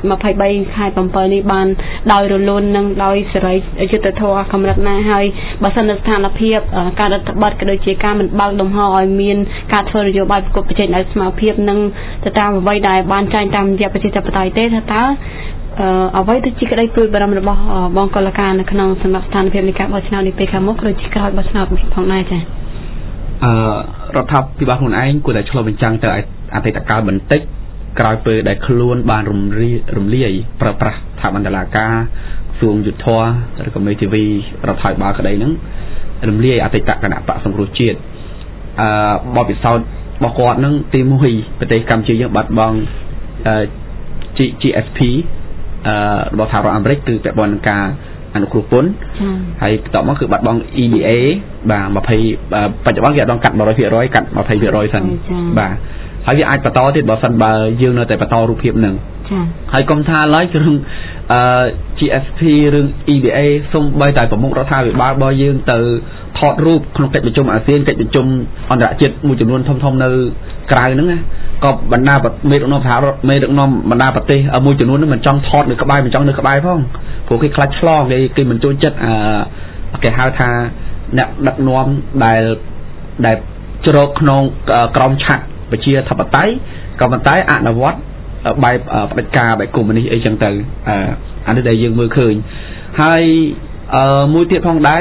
23ខែ7នេះបានដោយរលូននិងដោយសេរីយុត្តិធម៌កម្រិតណាហើយបើសិននៅស្ថានភាពការរដ្ឋបတ်ក៏ដូចជាការមិនបើកលំហឲ្យមានការធ្វើនយោបាយប្រកួតប្រជែងដោយស្មារតីនឹងទៅតាមអ្វីដែលបានចែងតាមរយៈប្រជាធិបតេយ្យទេថាតើអ្វីទៅជាក្តីព្រួយបារម្ភរបស់បងកុលការនៅក្នុងសម្រាប់ស្ថានភាពនៃការបោះឆ្នោតនេះពេលខាងមុខឬជាក្រោយបោះឆ្នោតផងដែរចា៎រដ្ឋាភិបាលខ្លួនឯងគួរតែឆ្លុះបញ្ចាំងទៅអតីតកាលបន្តិចក្រោយពេលដែលខ្លួនបានរំលាយប្រើប្រាស់ស្ថាប័នតុលាការក្រសួងយុទ្ធភ័ណ្ឌឬក៏មេធាវីរដ្ឋាភិបាលក្តីហ្នឹងរំលាយអតីតគណៈបកសង្គ្រោះជាតិបបពិសោធន៍របស់គាត់នឹងទី1ប្រទេសកម្ពុជាយើងបាត់បង់GSP របស់សហរដ្ឋអាមេរិកគឺពាក់ព័ន្ធនឹងការអនុគ្រោះពន្ធហើយបន្ទាប់មកគឺបាត់បង់ EBA បាទ20បច្ចុប្បន្នគេអត់ដល់កាត់ 100% កាត់ 20% សិនបាទហើយវាអាចបន្តទៀតបើសិនបើយើងនៅតែបន្តរូបភាពនឹងហើយកុំថាឡើយគឺរឿងGSP រឿង EBA សូម្បីតែប្រមុខរដ្ឋាភិបាលរបស់យើងទៅថតរូបក្នុងកិច្ចប្រជុំអាស៊ានកិច្ចប្រជុំអន្តរជាតិមួយចំនួនធំៗនៅក្រៅហ្នឹងណាក៏បណ្ដាមេដឹកនាំសហរដ្ឋមេដឹកនាំបណ្ដាប្រទេសមួយចំនួនហ្នឹងមិនចង់ថតនៅក្បែរមិនចង់នៅក្បែរផងព្រោះគេខ្លាចឆ្លងគេមិនចូលចិត្តគេហៅថាអ្នកដឹកនាំដែលជ្រកក្នុងក្រមឆាត់ប្រជាធិបតេយ្យក៏ប៉ុន្តែអនុវត្តបែបផ្ដាច់ការបែបកុម្មុយនីសអីចឹងទៅអានេះដែលយើងមើលឃើញហើយមួយទៀតផងដែរ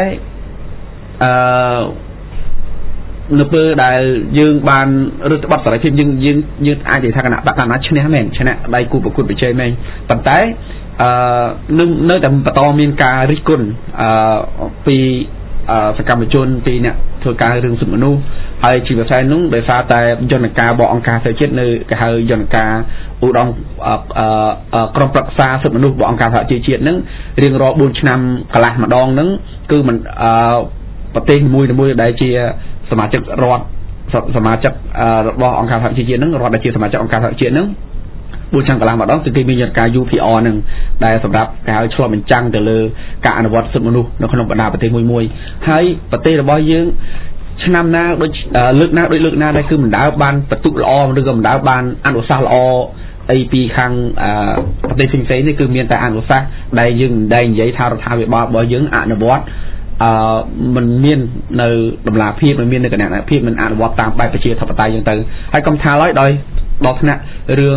នៅពេលដែលយើងបានរដ្ឋបတ်សេរីភាពយើងអាចនិយាយថាគណៈបកកម្មាឈ្នះមែនឈ្នះដៃគូប្រកួតប្រជែងមែនប៉ុន្តែនៅតែបន្តមានការរិះគន់ពីសកម្មជនពីអ្នកធ្វើការរឿងសិទ្ធិមនុស្សហើយជាភាសានោះដោយសារតែយន្តការរបស់អង្គការសហជាតិនៅគេហៅយន្តការឧត្តមក្រុមប្រឹក្សាសិទ្ធិមនុស្សរបស់អង្គការសហជីវជាតិហ្នឹងរៀងរាល់4ឆ្នាំកន្លះម្ដងហ្នឹងគឺមិនប្រទេសមួយដែលជាសមាជិករដ្ឋសមាជិករបស់អង្គការសហជីវជាតិហ្នឹងរដ្ឋដែលជាសមាជិកអង្គការសហជាតិហ្នឹង4ឆ្នាំកន្លះម្ដងគឺគេមានយន្តការ UPR ហ្នឹងដែលសម្រាប់គេហៅឆ្លុះបញ្ចាំងទៅលើការអនុវត្តសិទ្ធិមនុស្សនៅក្នុងបណ្ដាប្រទេសមួយហើយប្រទេសរបស់យើងឆ្នាំណាដូចលើកណាដែលគឺមិនដើរបានបន្ទុកល្អឬក៏មិនដើរបានអនុសាសន៍ល្អអីពីខាងប្រទេសផ្សេងៗនេះគឺមានតែអនុសាសន៍ដែលយើងមិនដែលនិយាយថារដ្ឋាភិបាលរបស់យើងអនុវត្តមិនមាននៅតម្លាភាពមិនមាននៅគណនេយ្យភាពមិនអនុវត្តតាមបែបប្រជាធិបតេយ្យចឹងទៅហើយកុំថាឡើយដោយដល់ថ្នាក់រឿង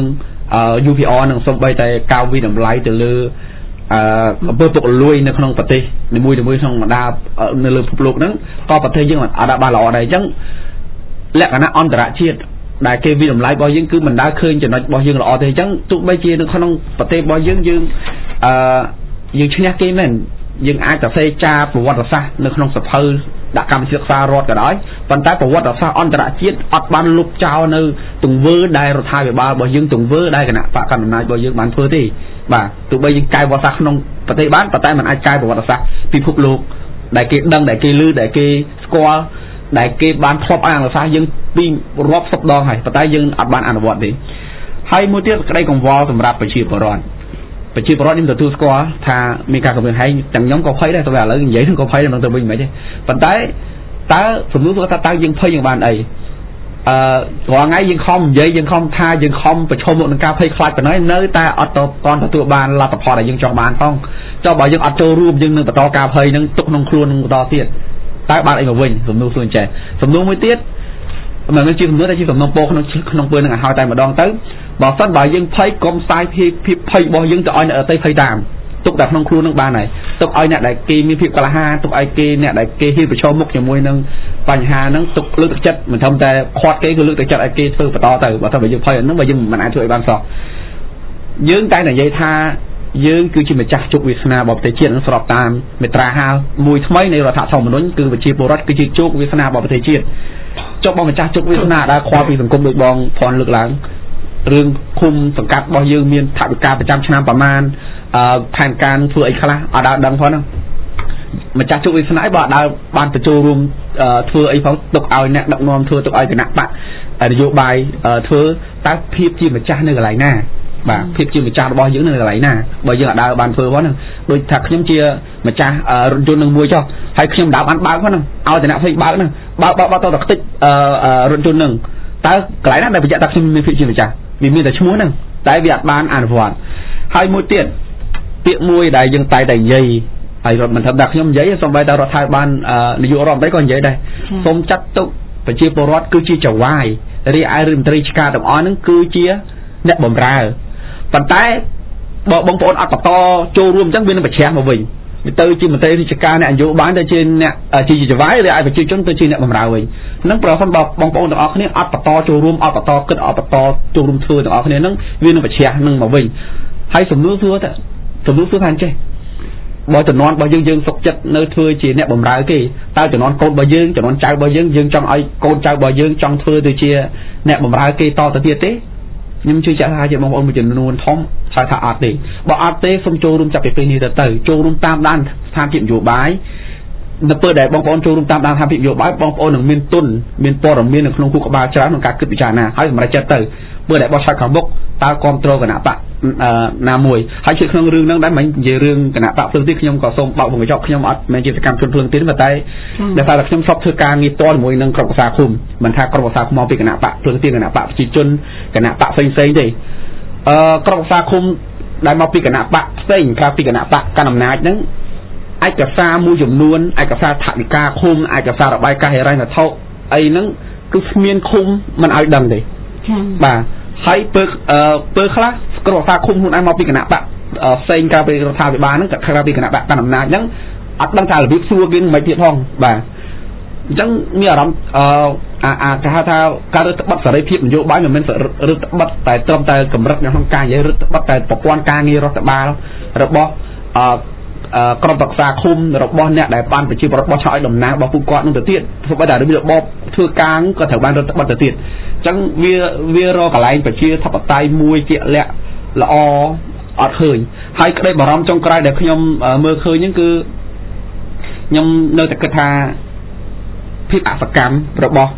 UPR នឹងសូម្បីតែការវិតម្លៃទៅលើអំពើពុករលួយនៅក្នុងប្រទេសនីមួយៗក្នុងបណ្ដានៅលើពិភពលោកហ្នឹងក៏ប្រទេសយើងអាចបានល្អដែរអញ្ចឹងលក្ខណៈអន្តរជាតិដែលគេវិតម្លៃរបស់យើងគឺមិនដែលឃើញចំណុចរបស់យើងល្អទេអញ្ចឹងទោះបីជានៅក្នុងប្រទេសរបស់យើងយើងឈ្នះគេមែនយើងអាចទៅសេចាប្រវត្តិសាស្ត្រនៅក្នុងសភៅដាក់កម្មវិធីសិក្សារដ្ឋក៏ដោយប៉ុន្តែប្រវត្តិសាស្ត្រអន្តរជាតិអត់បានលុបចោលនៅទង្វើដែលរដ្ឋាភិបាលរបស់យើងទង្វើដែលគណៈបកកណ្ដាលអំណាចរបស់យើងបានធ្វើទេបាទទោះបីយើងកែប្រវត្តិសាស្ត្រក្នុងប្រទេសបានប៉ុន្តែมันអាចកែប្រវត្តិសាស្ត្រពិភពលោកដែលគេដឹងដែលគេឮដែលគេស្គាល់ដែលគេបានធ្លាប់ឲ្យអនុសាសន៍យើងពីរាប់សិបដងហើយប៉ុន្តែយើងអត់បានអនុវត្តទេហើយមួយទៀតក្តីកង្វល់សម្រាប់ប្រជាពលរដ្ឋខ្ញុំទទួលស្គាល់ថាមានការគំរាមកំហែងទាំងខ្ញុំក៏ភ័យដែរតែឥឡូវនិយាយនឹងក៏ភ័យមិនទៅវិញមិនទេប៉ុន្តែតើសំណួរថាតើយើងភ័យយើងបានអីរាល់ថ្ងៃយើងខំនិយាយយើងខំថាយើងខំប្រឈមមុខនឹងការភ័យខ្លាចប៉ុណ្ណឹងនៅតែអត់តទទួលបានលទ្ធផលដែលយើងចង់បានផងចុះបើយើងអត់ចូលរួមយើងនឹងបន្តការភ័យនឹងទុកក្នុងខ្លួននឹងបន្តទៀតតើបានអីមកវិញសំណួរខ្លួនចេះសំណួរមួយទៀតមិនមែនជាសំណួរតែជាសំណុំពរក្នុងពេលនឹងឲ្យតែម្ដងទៅបើសិនបើយើងភ័យកុំផ្សាយភាពភ័យរបស់យើងទៅឲ្យអ្នកដទៃភ័យតាមទុកតែក្នុងខ្លួននឹងបានហើយទុកឲ្យអ្នកដែលគេមានភាពក្លាហានទុកឲ្យគេអ្នកដែលគេហ៊ានប្រឈមមុខជាមួយនឹងបញ្ហាហ្នឹងទុកលើកទឹកចិត្តមិនធម្មតាខាត់គេគឺលើកទឹកចិត្តឲ្យគេធ្វើបន្តទៅបើថាយើងភ័យហ្នឹងបើយើងមិនអាចធ្វើឲ្យបានសោះយើងតែនិយាយថាយើងគឺជាម្ចាស់ជោគវាសនារបស់ប្រទេសជាតិនឹងស្របតាមមេត្រា5មួយថ្មីនៃរដ្ឋធម្មនុញ្ញគឺប្រជាពលរដ្ឋគឺជាជោគវាសនារបស់ប្រទេសជាតិចុះបងម្ចាស់ជោគវាសនាដែលខ្វល់ពីសង្គមដូចបងភ័ណ្ឌលើកឡើងរឿងឃុំសង្កាត់របស់យើងមានថវិកាប្រចាំឆ្នាំប្រមាណផែនការធ្វើអីខ្លះអត់ដល់ដឹងផងហ្នឹងម្ចាស់ជោគវាសនាបើអត់ដល់បានបញ្ចូលរួមធ្វើអីផងទុកឲ្យអ្នកដឹកនាំធ្វើទុកឲ្យគណៈបកនយោបាយធ្វើតើភាពជាម្ចាស់នៅកន្លែងណាបាទភាពជាម្ចាស់របស់យើងនៅកន្លែងណាបើយើងអត់ដើរបានធ្វើផងហ្នឹងដូចថាខ្ញុំជាម្ចាស់រថយន្តនឹងមួយចុះហើយខ្ញុំដើរបានបើកផងហ្នឹងឲ្យតែអ្នកផ្សេងបើកហ្នឹងបើកតតែខ្ទេចរថយន្តហ្នឹងតើកន្លែងណាដែលបញ្ជាក់ថាខ្ញុំមានភាពជាម្ចាស់វាមានតែឈ្មោះហ្នឹងតែវាអត់បានអនុវត្តហើយមួយទៀតពាក្យមួយដែលយើងតែនិយាយហើយរដ្ឋមិនថាដាក់ខ្ញុំនិយាយសូម្បីតែរដ្ឋាភិបាលនាយករដ្ឋមន្ត្រីក៏និយាយដែរសូមចាត់ទុកប្រជាពលរដ្ឋគឺជាចៅហ្វាយរីឯរដ្ឋមន្ត្រីឆ្កាទាំងអស់ហ្នឹងគឺជាអ្នកបម្រើប៉ុន្តែបើបងប្អូនអត់បន្តចូលរួមអញ្ចឹងវានឹងប្រឆាំងមកវិញទៅជាមន្ត្រីរាជការអ្នកនយោបាយទៅជាអ្នកជាចៅហ្វាយឬឲ្យប្រជាជនទៅជាអ្នកបម្រើវិញហ្នឹងប្រហែលបងប្អូនទាំងអស់គ្នាអត់បន្តចូលរួមអត់បន្តគិតអត់បន្តចូលរួមធ្វើទាំងអស់គ្នាហ្នឹងវានឹងប្រឆាំងនឹងមកវិញហើយសំណួរសួរថាអញ្ចេះបើចំនួនរបស់យើងសុខចិត្តនៅធ្វើជាអ្នកបម្រើគេតើចំនួនកូនរបស់យើងចំនួនចៅរបស់យើងចង់ឲ្យកូនចៅរបស់យើងចង់ធ្វើទៅជាអ្នកបម្រើគេតទៅទៀតទេខ្ញុំជឿជាក់ថាជាបងប្អូនមួយចំនួនធំថាអត់ទេបើអត់ទេសូមចូលរួមចាប់ពីពេលនេះទៅចូលរួមតាមដានស្ថានភាពនយោបាយនៅពេលដែលបងប្អូនចូលរួមតាមដានស្ថានភាពនយោបាយបងប្អូននឹងមានទុនមានព័ត៌មាននៅក្នុងខួរក្បាលច្រើនក្នុងការគិតពិចារណាហើយសម្រេចចិត្តទៅពេលដែលបោះឆ្នោតខាងមុខតើគ្រប់គ្រងគណៈបកណាមួយហើយជាក្នុងរឿងហ្នឹងដែរមិននិយាយរឿងគណៈបកភ្លើងទីខ្ញុំក៏សូមបោកបង្កចប់ខ្ញុំអត់មែនជាសកម្មជនភ្លើងទីទេតែដោយសារតែខ្ញុំធ្លាប់ធ្វើការងារផ្ទាល់ជាមួយនឹងក្រុមប្រឹក្សាឃុំមិនថាក្រុមប្រឹក្សាឃុំមកពីគណៈបកភ្លើងទីគណៈបកប្រជាជនគណៈបកផ្សេងទេក្រុមប្រឹក្សាឃុំដែលមកពីគណៈបកផ្សេងក្រៅពីគណៈបកកណ្ដាលអំណាចហ្នឹងឯកសារមួយចំនួនឯកសារថវិកាឃុំឯកសាររបាយការណ៍ហិរញ្ញវត្ថុអីហ្នឹងគឺគ្មានឃុំមិនឲ្យដឹងទេបាទហើយពេលខ្លះក្រុមប្រឹក្សាឃុំខ្លួនឯងមកពីគណៈបកផ្សេងក្រៅពីរដ្ឋាភិបាលហ្នឹងក្រៅពីគណៈបកកណ្ដាលអំណាចហ្នឹងអត់ដឹងថារបៀបសួរគេមិនទៀតផងបាទអញ្ចឹងមានអារម្មណ៍គេហៅថាការរឹតបន្តឹងសេរីភាពនយោបាយមិនមែនរឹតបន្តឹងតែត្រឹមតែកម្រិតក្នុងការនិយាយរឹតបន្តឹងតែប្រព័ន្ធការងាររដ្ឋបាលរបស់ក្រុមប្រឹក្សាឃុំរបស់អ្នកដែលបានប្រជាពលរដ្ឋបោះឆ្នោតឲ្យតំណាងរបស់ពួកគាត់នឹងទៅទៀតធ្វើឲ្យតែរបបធ្វើការក៏ត្រូវបានរឹតបន្តឹងទៅទៀតអញ្ចឹងវារកកន្លែងប្រជាធិបតេយ្យមួយជាក់លាក់ល្អអត់ឃើញហើយក្តីបារម្ភចុងក្រោយដែលខ្ញុំមើលឃើញហ្នឹងគឺខ្ញុំនៅតែគិតថាភាពអសកម្មរបស់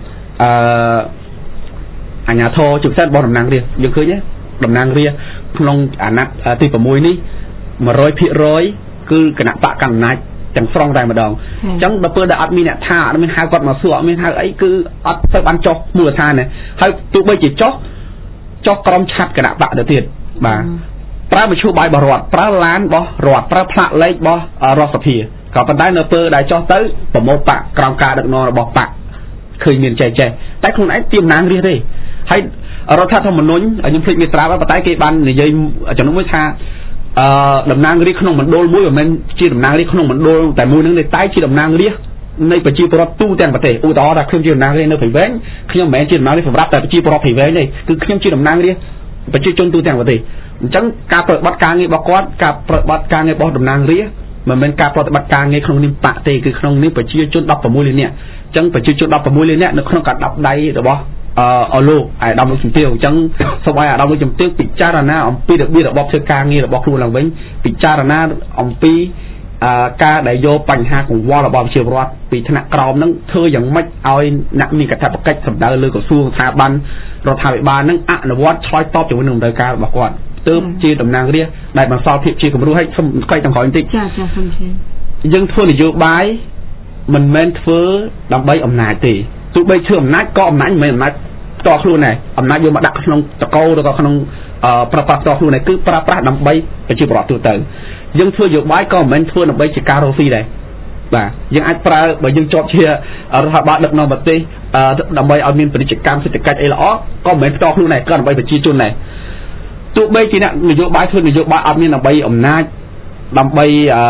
អាជ្ញាធរជាពិសេសរបស់តំណាងរាស្ត្រយើងឃើញទេតំណាងរាស្ត្រក្នុងអាណត្តិទី6នេះ 100% គឺគណៈបកកណ្ដាលអំណាចទាំងស្រុងតែម្ដងអញ្ចឹងដល់ពេលដែលអត់មានអ្នកថាអត់មានហៅគាត់មកសួរអត់មានហៅអីគឺអត់ទៅបានចុះមូលដ្ឋានទេហើយទោះបីជាចុះក្រុមឆាត់គណៈបកទៅទៀតបាទប្រើមធ្យោបាយរបស់រដ្ឋប្រើឡានរបស់រដ្ឋប្រើផ្លាកលេខរបស់រដ្ឋសភាក៏ប៉ុន្តែនៅពេលដែលចុះទៅប្រមូលបកក្រោមការដឹកនាំរបស់បកឃើញមានចេះតែខ្លួនឯងទាមតំណាងរាស្ត្រទេហើយរដ្ឋធម្មនុញ្ញខ្ញុំភ្លេចមេត្រាប៉ុន្តែគេបាននិយាយចំណុចមួយថាតំណាងរាស្ត្រក្នុងមណ្ឌលមួយមិនមែនជាតំណាងរាស្ត្រក្នុងមណ្ឌលតែមួយនឹងទេតែជាតំណាងរាស្ត្រនៃប្រជាពលរដ្ឋទូទាំងប្រទេសឧទាហរណ៍ថាខ្ញុំជាតំណាងរាស្ត្រនៅព្រៃវែងខ្ញុំមិនមែនជាតំណាងរាស្ត្រសម្រាប់តែប្រជាពលរដ្ឋព្រៃវែងទេគឺខ្ញុំជាតំណាងរាស្ត្រប្រជាជនទូទាំងប្រទេសអញ្ចឹងការប្រតិបត្តិការងាររបស់គាត់ការប្រតិបត្តិការងាររបស់តំណាងរាស្ត្រមិនមែនការប្រតិបត្តិការងារក្នុងនាមបកទេគឺក្នុងនាមប្រជាជន16លាននាក់អញ្ចឹងប្រជាជន16លាននាក់នៅក្នុងការដាក់ដៃរបស់អលោកអាយដាមលោកជំទាវអញ្ចឹងសូមឲ្យអាដាមលោកជំទាវពិចារណាអំពីរបៀបរបបធ្វើការងាររបស់ខ្លួនឡើងវិញពិចារណាអំពីការដែលយកបញ្ហាកង្វល់របស់ប្រជាពលរដ្ឋពីថ្នាក់ក្រោមហ្នឹងធ្វើយ៉ាងម៉េចឲ្យអ្នកមានកាតព្វកិច្ចសម្ដៅលើក្រសួងស្ថាប័នរដ្ឋាភិបាលហ្នឹងអនុវត្តឆ្លើយតបជាមួយនឹងតម្រូវការរបស់គាត់ទើបជាតំណាងរាស្ត្រដែលបន្សល់ភាពជាគំរូឲ្យខ្ញុំខ្លីទាំងក្រោយបន្តិចចាសូមជឿយើងធ្វើនយោបាយមិនមែនធ្វើដើម្បីអំណាចទេទោះបីធ្វើអំណាចក៏អំណាចមិនមែនអំណាចផ្ទាល់ខ្លួនដែរអំណាចយកមកដាក់ក្នុងតកោឬក៏ក្នុងប្រើប្រាស់ផ្ទាល់ខ្លួនដែរគឺប្រើប្រាស់ដើម្បីប្រជាពលរដ្ឋទូទៅយើងធ្វើនយោបាយក៏មិនមែនធ្វើដើម្បីជាការរកស៊ីដែរបាទយើងអាចប្រើបើយើងជាប់ជារដ្ឋាភិបាលដឹកនាំប្រទេសដើម្បីឲ្យមានពាណិជ្ជកម្មសេដ្ឋកិច្ចអីល្អក៏មិនមែនផ្ទាល់ខ្លួនដែរក៏ដើម្បីប្រជាជនដែរទោះបីជាអ្នកនយោបាយធ្វើនយោបាយអត់មានដើម្បីអំណាចដើម្បី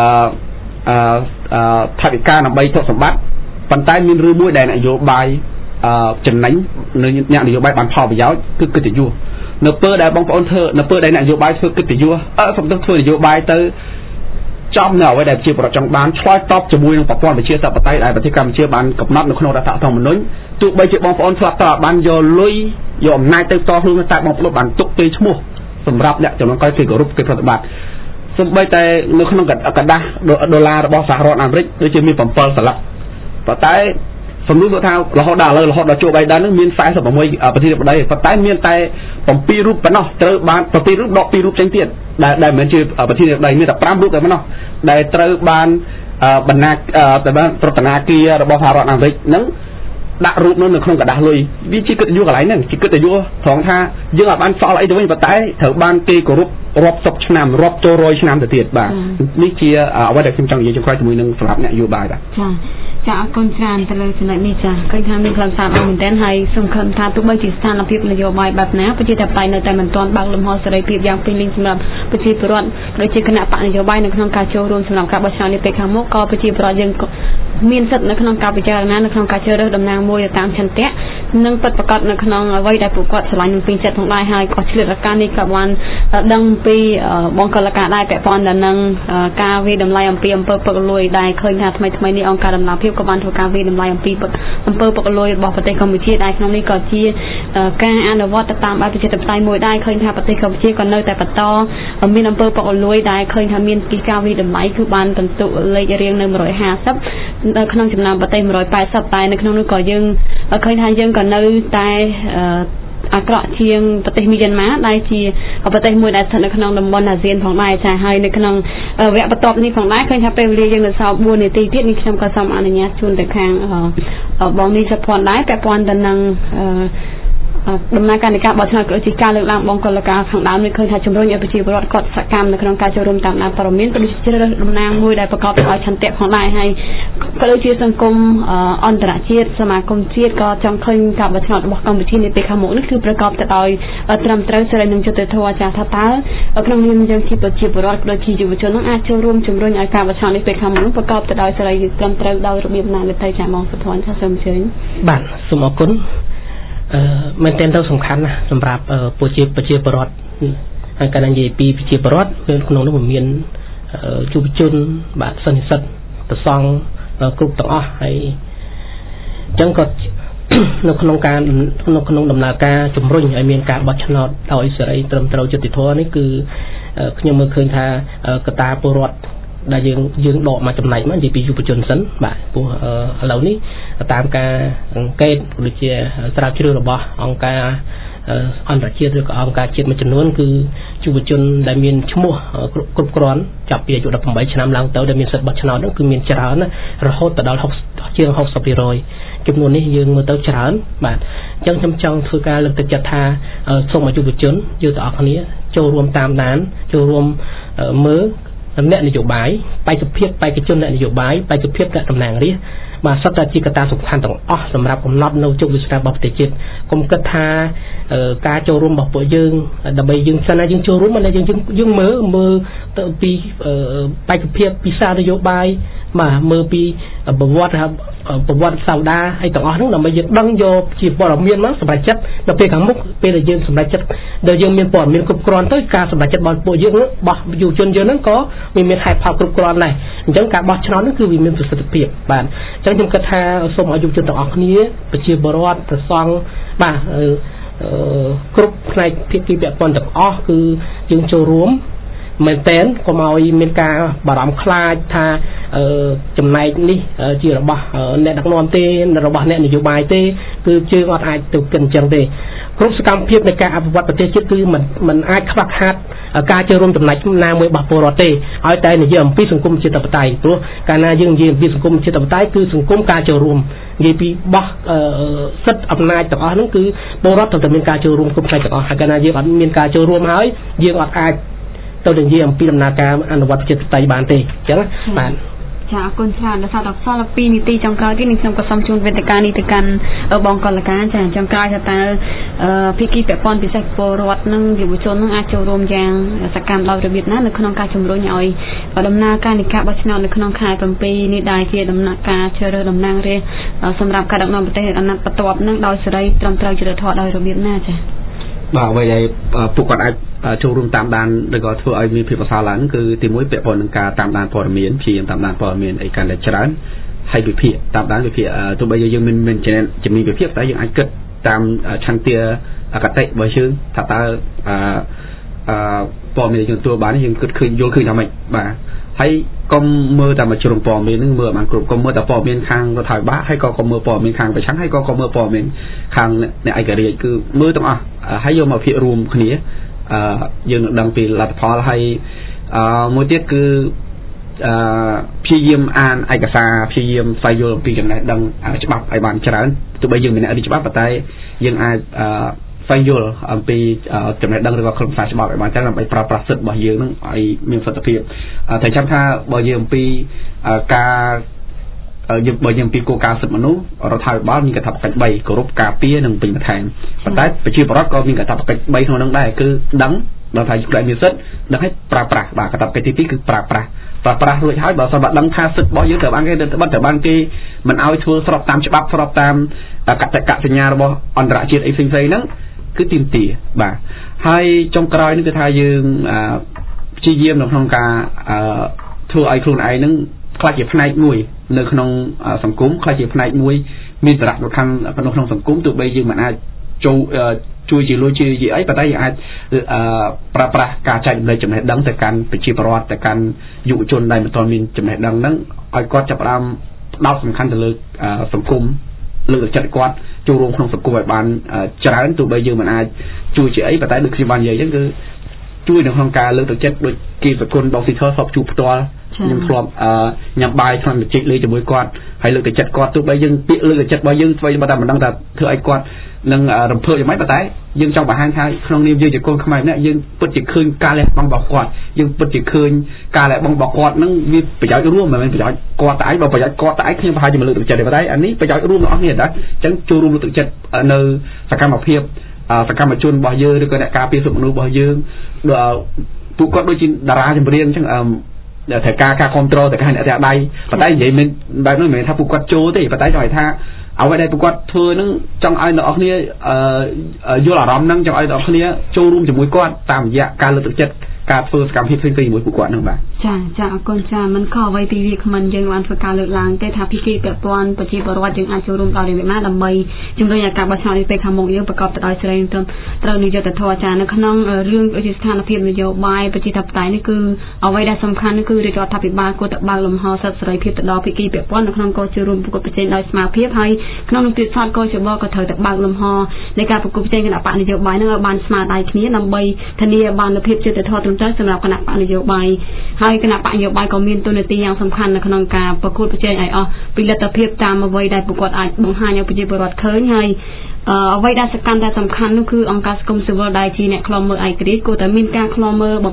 ថវិកាដើម្បីទ្រព្យសម្បត្តិប៉ុន្តែមានរឿងមួយដែលនយោបាយចំណេញអ្នកនយោបាយបានផលប្រយោជន៍គឺកិត្តិយសនៅពេលដែលបងប្អូនធ្វើនៅពេលដែលអ្នកនយោបាយធ្វើកិត្តិយសសំដៅធ្វើនយោបាយទៅចំនៅអ្វីដែលប្រជាពលរដ្ឋចង់បានឆ្លើយតបជាមួយនឹងប្រព័ន្ធប្រជាធិបតេយ្យដែលប្រទេសកម្ពុជាបានកំណត់នៅក្នុងរដ្ឋធម្មនុញ្ញទោះបីជាបងប្អូនធ្លាប់តបានយកលុយយកអំណាចទៅតខ្លួនតែបងប្អូនបានទុកពេលឈ្មោះសម្រាប់អ្នកចំនួនក្រោយគេគោរពគេប្រតិបត្តិសូម្បីតែនៅក្នុងកដាស់ដុល្លាររបស់សហរដ្ឋអាមេរិកដូចជាមាន7សន្លឹកប៉ុន្តែសំណួរថារហូតដល់ឥឡូវរហូតដល់ជួបBidenនឹងមាន46ប្រធានាធិបតីប៉ុន្តែមានតែ7រូបប៉ុណ្ណោះត្រូវបាន7រូបដក2រូបចេញទៀតដែលមិនមែនជាប្រធានាធិបតីមានតែ5រូបតែប៉ុណ្ណោះដែលត្រូវបានបណ្ណាតែបានប្រតិនាគាររបស់សហរដ្ឋអាមេរិកនឹងដាក់រូបនោះនៅក្នុងกระดาษលុយវាជាកិត្តិយសកន្លែងហ្នឹងជាកិត្តិយសត្រង់ថាយើងអាចបានសល់អីទៅវិញប៉ុន្តែត្រូវបានគេគោរពរាប់សិបឆ្នាំរាប់ចូល100ឆ្នាំទៅទៀតបាទនេះជាអ្វីដែលខ្ញុំចង់និយាយចុងក្រោយជាមួយនឹងសម្រាប់អ្នកនយោបាយបាទចាអរគុណច្រើនទៅលើចំណុចនេះចាឃើញថាមានខ្លឹមសារអស់មែនទែនហើយសំខាន់ថាទោះបីជាស្ថានភាពនយោបាយបែបណាប្រជាធិបតេយ្យនៅតែមិនទាន់បើកលំហសេរីភាពយ៉ាងពេញលេញសម្រាប់ប្រជាពលរដ្ឋដូចជាគណៈបកនយោបាយនៅក្នុងការចូលរួមសម្រាប់ការបោះឆ្នោតនាពេលខាងមុខក៏ប្រជាពលរដ្ឋយើងមានសិទ្ធិនៅក្នុងការពិចារណានៅក្នុងការជ្រើសរើសតំណាងមួយតាមឆន្ទៈនិងពិតប្រាកដនៅក្នុងអ្វីដែលពួកគាត់ឆ្លាញ់នឹងពេញចិត្តផងដែរហើយក៏ឆ្លៀតឱកាសនេះក៏បានដឹងពីបងកលការដែរពាក់ព័ន្ធទៅនឹងការវិតម្លៃអំពីអំពើពុករលួយដែលឃើញថាថ្មីនេះអង្គការដំណាភៀបក៏បានធ្វើការវិតម្លៃអំពីអំពើពុករលួយរបស់ប្រទេសកម្ពុជាដែលក្នុងនេះក៏ជាការអនុវត្តតាមបែបប្រជាធិបតេយ្យមួយដែរឃើញថាប្រទេសកម្ពុជាក៏នៅតែបន្តមានអំពើពុករលួយដែលឃើញថាមានពីការវិតម្លៃគឺបានពិន្ទុលេខរៀងនៅ150នៅក្នុងចំណោមប្រទេស180តែនៅក្នុងនោះក៏យើងឃើញថាយើងក៏នៅតែអាក្រក់ជាងប្រទេសមីយ៉ាន់ម៉ាដែលជាប្រទេសមួយដែលស្ថិតនៅក្នុងតំបន់អាស៊ានផងដែរចាហើយនៅក្នុងវគ្គបន្ទាប់នេះផងដែរឃើញថាពេលវេលាយើងនៅសល់4នាទីទៀតនេះខ្ញុំក៏សូមអនុញ្ញាតជូនទៅខាងបងនេះសុភ័ណ្ឌដែរពាក់ព័ន្ធទៅនឹងដំណើរការនៃការបោះឆ្នោតក៏ជាការលើកឡើងបងកលការខាងដើមនេះឃើញថាជំរុញឲ្យប្រជាពលរដ្ឋគាត់សកម្មនៅក្នុងការចូលរួមតាមដានព័ត៌មានក៏ដូចជាជ្រើសរើសតំណាងមួយដែលប្រកបដោយឆន្ទៈផងដែរហើយក៏ដូចជាសង្គមអន្តរជាតិសមាគមជាតិក៏ចង់ឃើញការបោះឆ្នោតរបស់កម្ពុជានាពេលខាងមុខនេះគឺប្រកបទៅដោយត្រឹមត្រូវសេរីនិងយុត្តិធម៌ចាថាតើក្នុងនាមយើងជាប្រជាពលរដ្ឋក៏ដូចជាយុវជននឹងអាចចូលរួមជំរុញឲ្យការបោះឆ្នោតនេះពេលខាងមុខប្រកបទៅដោយសេរីត្រឹមត្រូវដោយរបៀបណាទៅចាមកសុភ័ណ្ឌថាសូមអញ្ជើញបាទសូមអរគុណមែនទែនទៅសំខាន់ណាស់សម្រាប់ប្រជាពលរដ្ឋហើយការនិយាយពីប្រជាពលរដ្ឋក្នុងនោះមានយុវជនបាទសន្និសិទប្រសង់គ្រប់ទាំងអស់ហើយអញ្ចឹងក៏នៅក្នុងដំណើរការជំរុញឲ្យមានការបោះឆ្នោតដោយសេរីត្រឹមត្រូវយុត្តិធម៌នេះគឺខ្ញុំមើលឃើញថាកត្តាពលរដ្ឋដែលយើងដកមកចំណែកមកនិយាយពីយុវជនសិនបាទព្រោះឥឡូវនេះតាមការអង្កេតដូចជាស្រាវជ្រាវរបស់អង្គការអន្តរជាតិឬក៏អង្គការជាតិមួយចំនួនគឺយុវជនដែលមានឈ្មោះគ្រប់គ្រាន់ចាប់ពីអាយុ18ឆ្នាំឡើងទៅដែលមានសិទ្ធិបោះឆ្នោតនោះគឺមានច្រើនណារហូតដល់ជាង 60% ចំនួននេះយើងមើលទៅច្រើនបាទអញ្ចឹងខ្ញុំចង់ធ្វើការលើកទឹកចិត្តថាសូមឲ្យយុវជនយើងទាំងអស់គ្នាចូលរួមតាមដានចូលរួមមើលអ្នកនយោបាយបេក្ខភាពបេក្ខជនអ្នកនយោបាយបេក្ខភាពអ្នកតំណាងរាស្ត្របាទសុទ្ធតែជាកត្តាសំខាន់ទាំងអស់សម្រាប់កំណត់នៅជោគវាសនារបស់ប្រទេសជាតិកុំគិតថាការចូលរួមរបស់ពួកយើងដើម្បីយើងសិនណាយើងចូលរួមមិនយើងមើលទៅពីបេក្ខភាពពីសារនយោបាយបាទមើលពីប្រវត្តិសាវតាហើយទាំងអស់ហ្នឹងដើម្បីយើងដឹងយកជាព័ត៌មានមកសម្រាប់ចិត្តដល់ពេលខាងមុខពេលដែលយើងសម្រាប់ចិត្តដែលយើងមានព័ត៌មានគ្រប់គ្រាន់ទៅការសម្រាប់ចិត្តរបស់ពួកយើងរបស់យុវជនយើងហ្នឹងក៏មានហេតុផលគ្រប់គ្រាន់ដែរអញ្ចឹងការបោះឆ្នោតហ្នឹងគឺវាមានប្រសិទ្ធភាពបាទអញ្ចឹងខ្ញុំគិតថាសូមឲ្យយុវជនទាំងអស់គ្នាប្រជាពលរដ្ឋប្រសង់បាទគ្រប់ផ្នែកភាគីពាក់ព័ន្ធទាំងអស់គឺយើងចូលរួមមែនតែនកុំឲ្យមានការបារម្ភខ្លាចថាចំណែកនេះជារបស់អ្នកដឹកនាំទេរបស់អ្នកនយោបាយទេគឺជើងអត់អាចទៅគិតអញ្ចឹងទេគ្រប់សកម្មភាពនៃការអភិវឌ្ឍប្រទេសជាតិគឺมันអាចខ្វះខាតការចូលរួមចំណែកណាមួយរបស់ពលរដ្ឋទេឲ្យតែនិយាយអំពីសង្គមជាតិបតៃព្រោះកាលណាយើងនិយាយអំពីសង្គមជាតិបតៃគឺសង្គមការចូលរួមនិយាយពីបោះសិទ្ធិអំណាចទាំងអស់ហ្នឹងគឺពលរដ្ឋត្រូវតែមានការចូលរួមគ្រប់ផ្នែកទាំងអស់ហើយកាលណាយើងអត់មានការចូលរួមហើយយើងអត់អាចទៅនិយាយអំពីដំណើរការអនុវត្តប្រជាធិបតេយ្យបានទេអញ្ចឹងបាទចាអរគុណច្រើនដល់សារដល់សល់2នាទីចុងក្រោយទៀតនឹងខ្ញុំក៏សូមជូនវេទិកានេះទៅកាន់បងកលកាចាចុងក្រោយថាតើភាគីពាក់ព័ន្ធពិសេសពលរដ្ឋនិងយុវជននឹងអាចចូលរួមយ៉ាងសកម្មដោយរបៀបណានៅក្នុងការជំរុញឲ្យដំណើរការនៃការបោះឆ្នោតនៅក្នុងខែ7នេះដែរជាដំណើរការជ្រើសរើសតំណាងរាស្ត្រសម្រាប់ការដឹកនាំប្រទេសអាណត្តិបន្ទាប់នឹងដោយសេរីត្រឹមត្រូវយុត្តិធម៌ដោយរបៀបណាចាបាទអ្វីដែលពួកគាត់អាចចូលរួមតាមដានឬក៏ធ្វើឲ្យមានភាពប្រសើរឡើងគឺទីមួយពាក់ព័ន្ធនឹងការតាមដានព័ត៌មានព្យាយាមតាមដានព័ត៌មានអីកាន់តែច្រើនហើយវិភាគតាមដានវិភាគទោះបីយើងមានជំនាញវិភាគតែយើងអាចគិតតាមឆន្ទៈអកតេរបស់យើងថាតើព័ត៌មានយើងទទួលបានយើងគិតឃើញយល់ឃើញថាម៉េចបាទហើយកុំមើលតែមួយជ្រុងព័ត៌មាននឹងមើលបានគ្រប់កុំមើលតែព័ត៌មានខាងរដ្ឋាភិបាលហើយក៏កុំមើលព័ត៌មានខាងប្រឆាំងហើយក៏កុំមើលព័ត៌មានខាងអ្នកឯករាជ្យគឺមើលទាំងអស់ហើយយកមកភាគរួមគ្នាយើងនឹងដឹងពីលទ្ធផលហើយមួយទៀតគឺព្យាយាមអានឯកសារព្យាយាមស្វែងយល់អំពីចំណេះដឹងច្បាប់ឲ្យបានច្រើនទោះបីយើងមិនអ្នករៀនច្បាប់ប៉ុន្តែយើងអាចស្វែងយល់អំពីចំណេះដឹងឬក៏ខ្លឹមសារច្បាប់ឲ្យបានច្រើនដើម្បីប្រើប្រាស់សិទ្ធិរបស់យើងនឹងឲ្យមានប្រសិទ្ធភាពតែចាំថាបើយើងអំពីការបើយើងអំពីគោលការណ៍សិទ្ធិមនុស្សរដ្ឋាភិបាលមានកាតព្វកិច្ច3គោរពការពារនិងពេញបន្ថែមប៉ុន្តែប្រជាពលរដ្ឋក៏មានកាតព្វកិច្ច3ក្នុងនោះដែរគឺដឹងដល់ថាខ្លួនឯងមានសិទ្ធិដឹងឲ្យប្រើប្រាស់បាទកាតព្វកិច្ចទី2គឺប្រើប្រាស់រួចហើយបើសិនបើដឹងថាសិទ្ធិរបស់យើងត្រូវបានគេមិនឲ្យធ្វើស្របតាមច្បាប់ស្របតាមកតកសញ្ញារបស់អន្តរជាតិអីផ្សេងៗហ្នឹងគឺទីមទីបាទហើយចុងក្រោយនេះគឺថាយើងព្យាយាមនៅក្នុងការធ្វើឲ្យខ្លួនឯងហ្នឹងខ្លាចជាផ្នែកមួយនៅក្នុងសង្គមខ្លាចជាផ្នែកមួយមានសារៈសំខាន់នៅក្នុងសង្គមទោះបីយើងមិនអាចជួយជាលុយជាអីប៉ុន្តែយើងអាចប្រើប្រាស់ការចែករំលែកចំណេះដឹងទៅកាន់ប្រជាពលរដ្ឋទៅកាន់យុវជនដែលមិនទាន់មានចំណេះដឹងហ្នឹងឲ្យគាត់ចាប់ផ្ដើមផ្ដោតសំខាន់ទៅលើសង្គមលើកទឹកចិត្តគាត់ចូលរួមក្នុងសង្គមឲ្យបានច្រើនទោះបីយើងមិនអាចជួយជាអីប៉ុន្តែដូចខ្ញុំបាននិយាយអញ្ចឹងគឺជួយនៅក្នុងការលើកទឹកចិត្តដូចគីសគុណបងស៊ីធសពជួបផ្ទាល់ខ្ញុំធ្លាប់ញ៉ាំបាយក្នុងជិះលេជាមួយគាត់ហើយលើកទឹកចិត្តគាត់ទោះបីយើងពាក្យលើកទឹកចិត្តរបស់យើងស្វែងបើតែមិនដឹងថាធ្វើឲ្យគាត់នឹងរំភើបយ៉ាងម៉េចប៉ុន្តែយើងចង់បង្ហាញថាក្នុងនាមយើងជាកូនខ្មែរម្នាក់យើងពិតជាឃើញការលះបង់របស់គាត់យើងពិតជាឃើញការលះបង់របស់គាត់នឹងវាប្រយោជន៍រួមមិនមែនប្រយោជន៍គាត់តែឯងបើប្រយោជន៍គាត់តែឯងខ្ញុំប្រហែលជាមិនលើកទឹកចិត្តទេប៉ុន្តែអានេះប្រយោជន៍រួមរបស់គ្នាដែរអញ្ចឹងចូលរួមលើកទឹកចិត្តនៅសកម្មភាពសកម្មជនរបស់យើងឬក៏អ្នកការពារសិទ្ធិមនុស្សរបស់យើងពួកគាត់ដូចជាតារាចម្រៀងអញ្ចឹងត្រូវការគ្រប់គ្រងទៅកាន់អ្នកដៃប៉ុន្តែនិយាយមិនបែបនោះមិនមែនថាពួកគាត់ចូលទេប៉ុន្តែចង់ឲ្យថាអ្វីដែលពួកគាត់ធ្វើនឹងចង់ឲ្យអ្នកនរគ្នាយល់អារម្មណ៍នឹងចង់ឲ្យអ្នកនរគ្នាចូលរួមជាមួយគាត់តាមរយៈការលើកទឹកចិត្តការធ្វើសកម្មភាពផ្សេងៗជាមួយពួកគាត់នឹងបាទចាអរគុណចាមិនខុសអ្វីពីវាគ្មិនយើងបានធ្វើការលើកឡើងទេថាភាគីពាក់ព័ន្ធប្រជាពលរដ្ឋយើងអាចចូលរួមដល់របៀបណាដើម្បីជំរុញឲ្យការបោះឆ្នោតនេះពេលខាងមុខយើងប្រកបទៅដោយសេរីត្រឹមត្រូវនឹងយុត្តិធម៌ចានៅក្នុងរឿងជាស្ថានភាពនយោបាយប្រជាធិបតេយ្យនេះគឺអ្វីដែលសំខាន់គឺរាជរដ្ឋាភិបាលគួរតែបើកលំហសិទ្ធិសេរីភាពទៅដល់ភាគីពាក់ព័ន្ធនៅក្នុងការចូលរួមប្រកួតប្រជែងដោយស្មារតីហើយក្នុងនោះទៀតសតក៏ជាបក៏ត្រូវតែបើកលំហនៃការប្រកួតប្រជែងគណៈបកនយោបាយនឹងឲ្យបានស្មារតីគ្នាដើម្បីធានាបាននូវភាពយុត្តិធម៌ត្រឹមត្រូវសម្រាប់គណៈបកនយោបាយហើយគណៈបកនយោបាយក៏មានតួនាទីយ៉ាងសំខាន់នៅក្នុងការប្រកួតប្រជែងឲ្យអស់ពីលទ្ធភាពតាមអ្វីដែលពួកគាត់អាចបង្ហាញឲ្យប្រជាពលរដ្ឋឃើញហើយអ្វីដែលសកម្មតែសំខាន់នោះគឺអង្គការសង្គមស៊ីវិលដែលជាអ្នកខ្លំមើលឯករាជ្យគួរតែមានការខ្លំមើល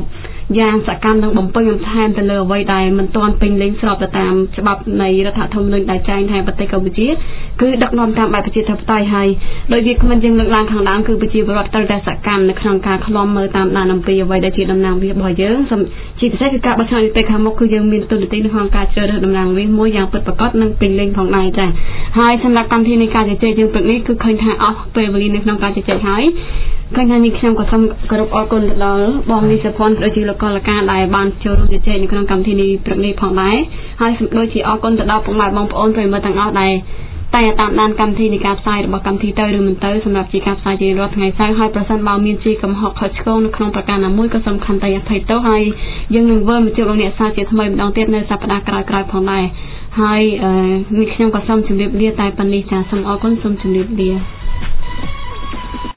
យ៉ាងសកម្មនឹងបំពេញបន្ថែមទៅលើអ្វីដែលមិនទាន់ពេញលេញស្របទៅតាមច្បាប់នៃរដ្ឋធម្មនុញ្ញដែលចែងថាប្រទេសកម្ពុជាគឺដឹកនាំតាមបែបប្រជាធិបតេយ្យហើយដោយវាគ្មិនយើងលើកឡើងខាងដើមគឺប្រជាពលរដ្ឋត្រូវតែសកម្មនៅក្នុងការឃ្លាំមើលតាមដានអំពីអ្វីដែលជាតំណាងរាស្ត្ររបស់យើងជាពិសេសគឺការបោះឆ្នោតនាពេលខាងមុខគឺយើងមានទូនាទីនៅក្នុងការជ្រើសរើសតំណាងរាស្ត្រមួយយ៉ាងពិតប្រាកដនិងពេញលេញផងដែរចា៎ហើយសម្រាប់កម្មវិធីនៃការជជែកយើងព្រឹកនេះគឺឃើញថាអស់ពេលវេលានៅក្នុងការជជែកហើយឃើញថានេះខ្ញុំក៏សូមគោរពអរគុណដល់បងនីសុភ័ណ្ឌប្រជាលោកកលការដែលបានចូលរួមជជែកនៅក្នុងកម្មវិធីនេះព្រឹកនេះផងដែរហើយសូមដូចជាអរគុណទៅដល់ពុកម៉ែបងប្អូនប្រិយមិត្តទាំងអស់ដែលតែតាមដានកម្មវិធីនៃការផ្សាយរបស់កម្មវិធីទៅឬមិនទៅសម្រាប់ជាការផ្សាយជារាល់ថ្ងៃសៅរ៍ហើយប្រសិនបើមានជាកំហុសខុសឆ្គងនៅក្នុងប្រការណាមួយក៏សូមខន្តីអភ័យទោសហើយយើងនឹងវិលមកជួបលោកអ្នកសាជាថ្មីម្ដងទៀតនៅសប្តាហ៍ក្រោយៗផងដែរហើយនេះខ្ញុំក៏សូមជម្រាបលាតែប៉ុណ្្នេះចាសូមអរគុណសូមជម្រាបលា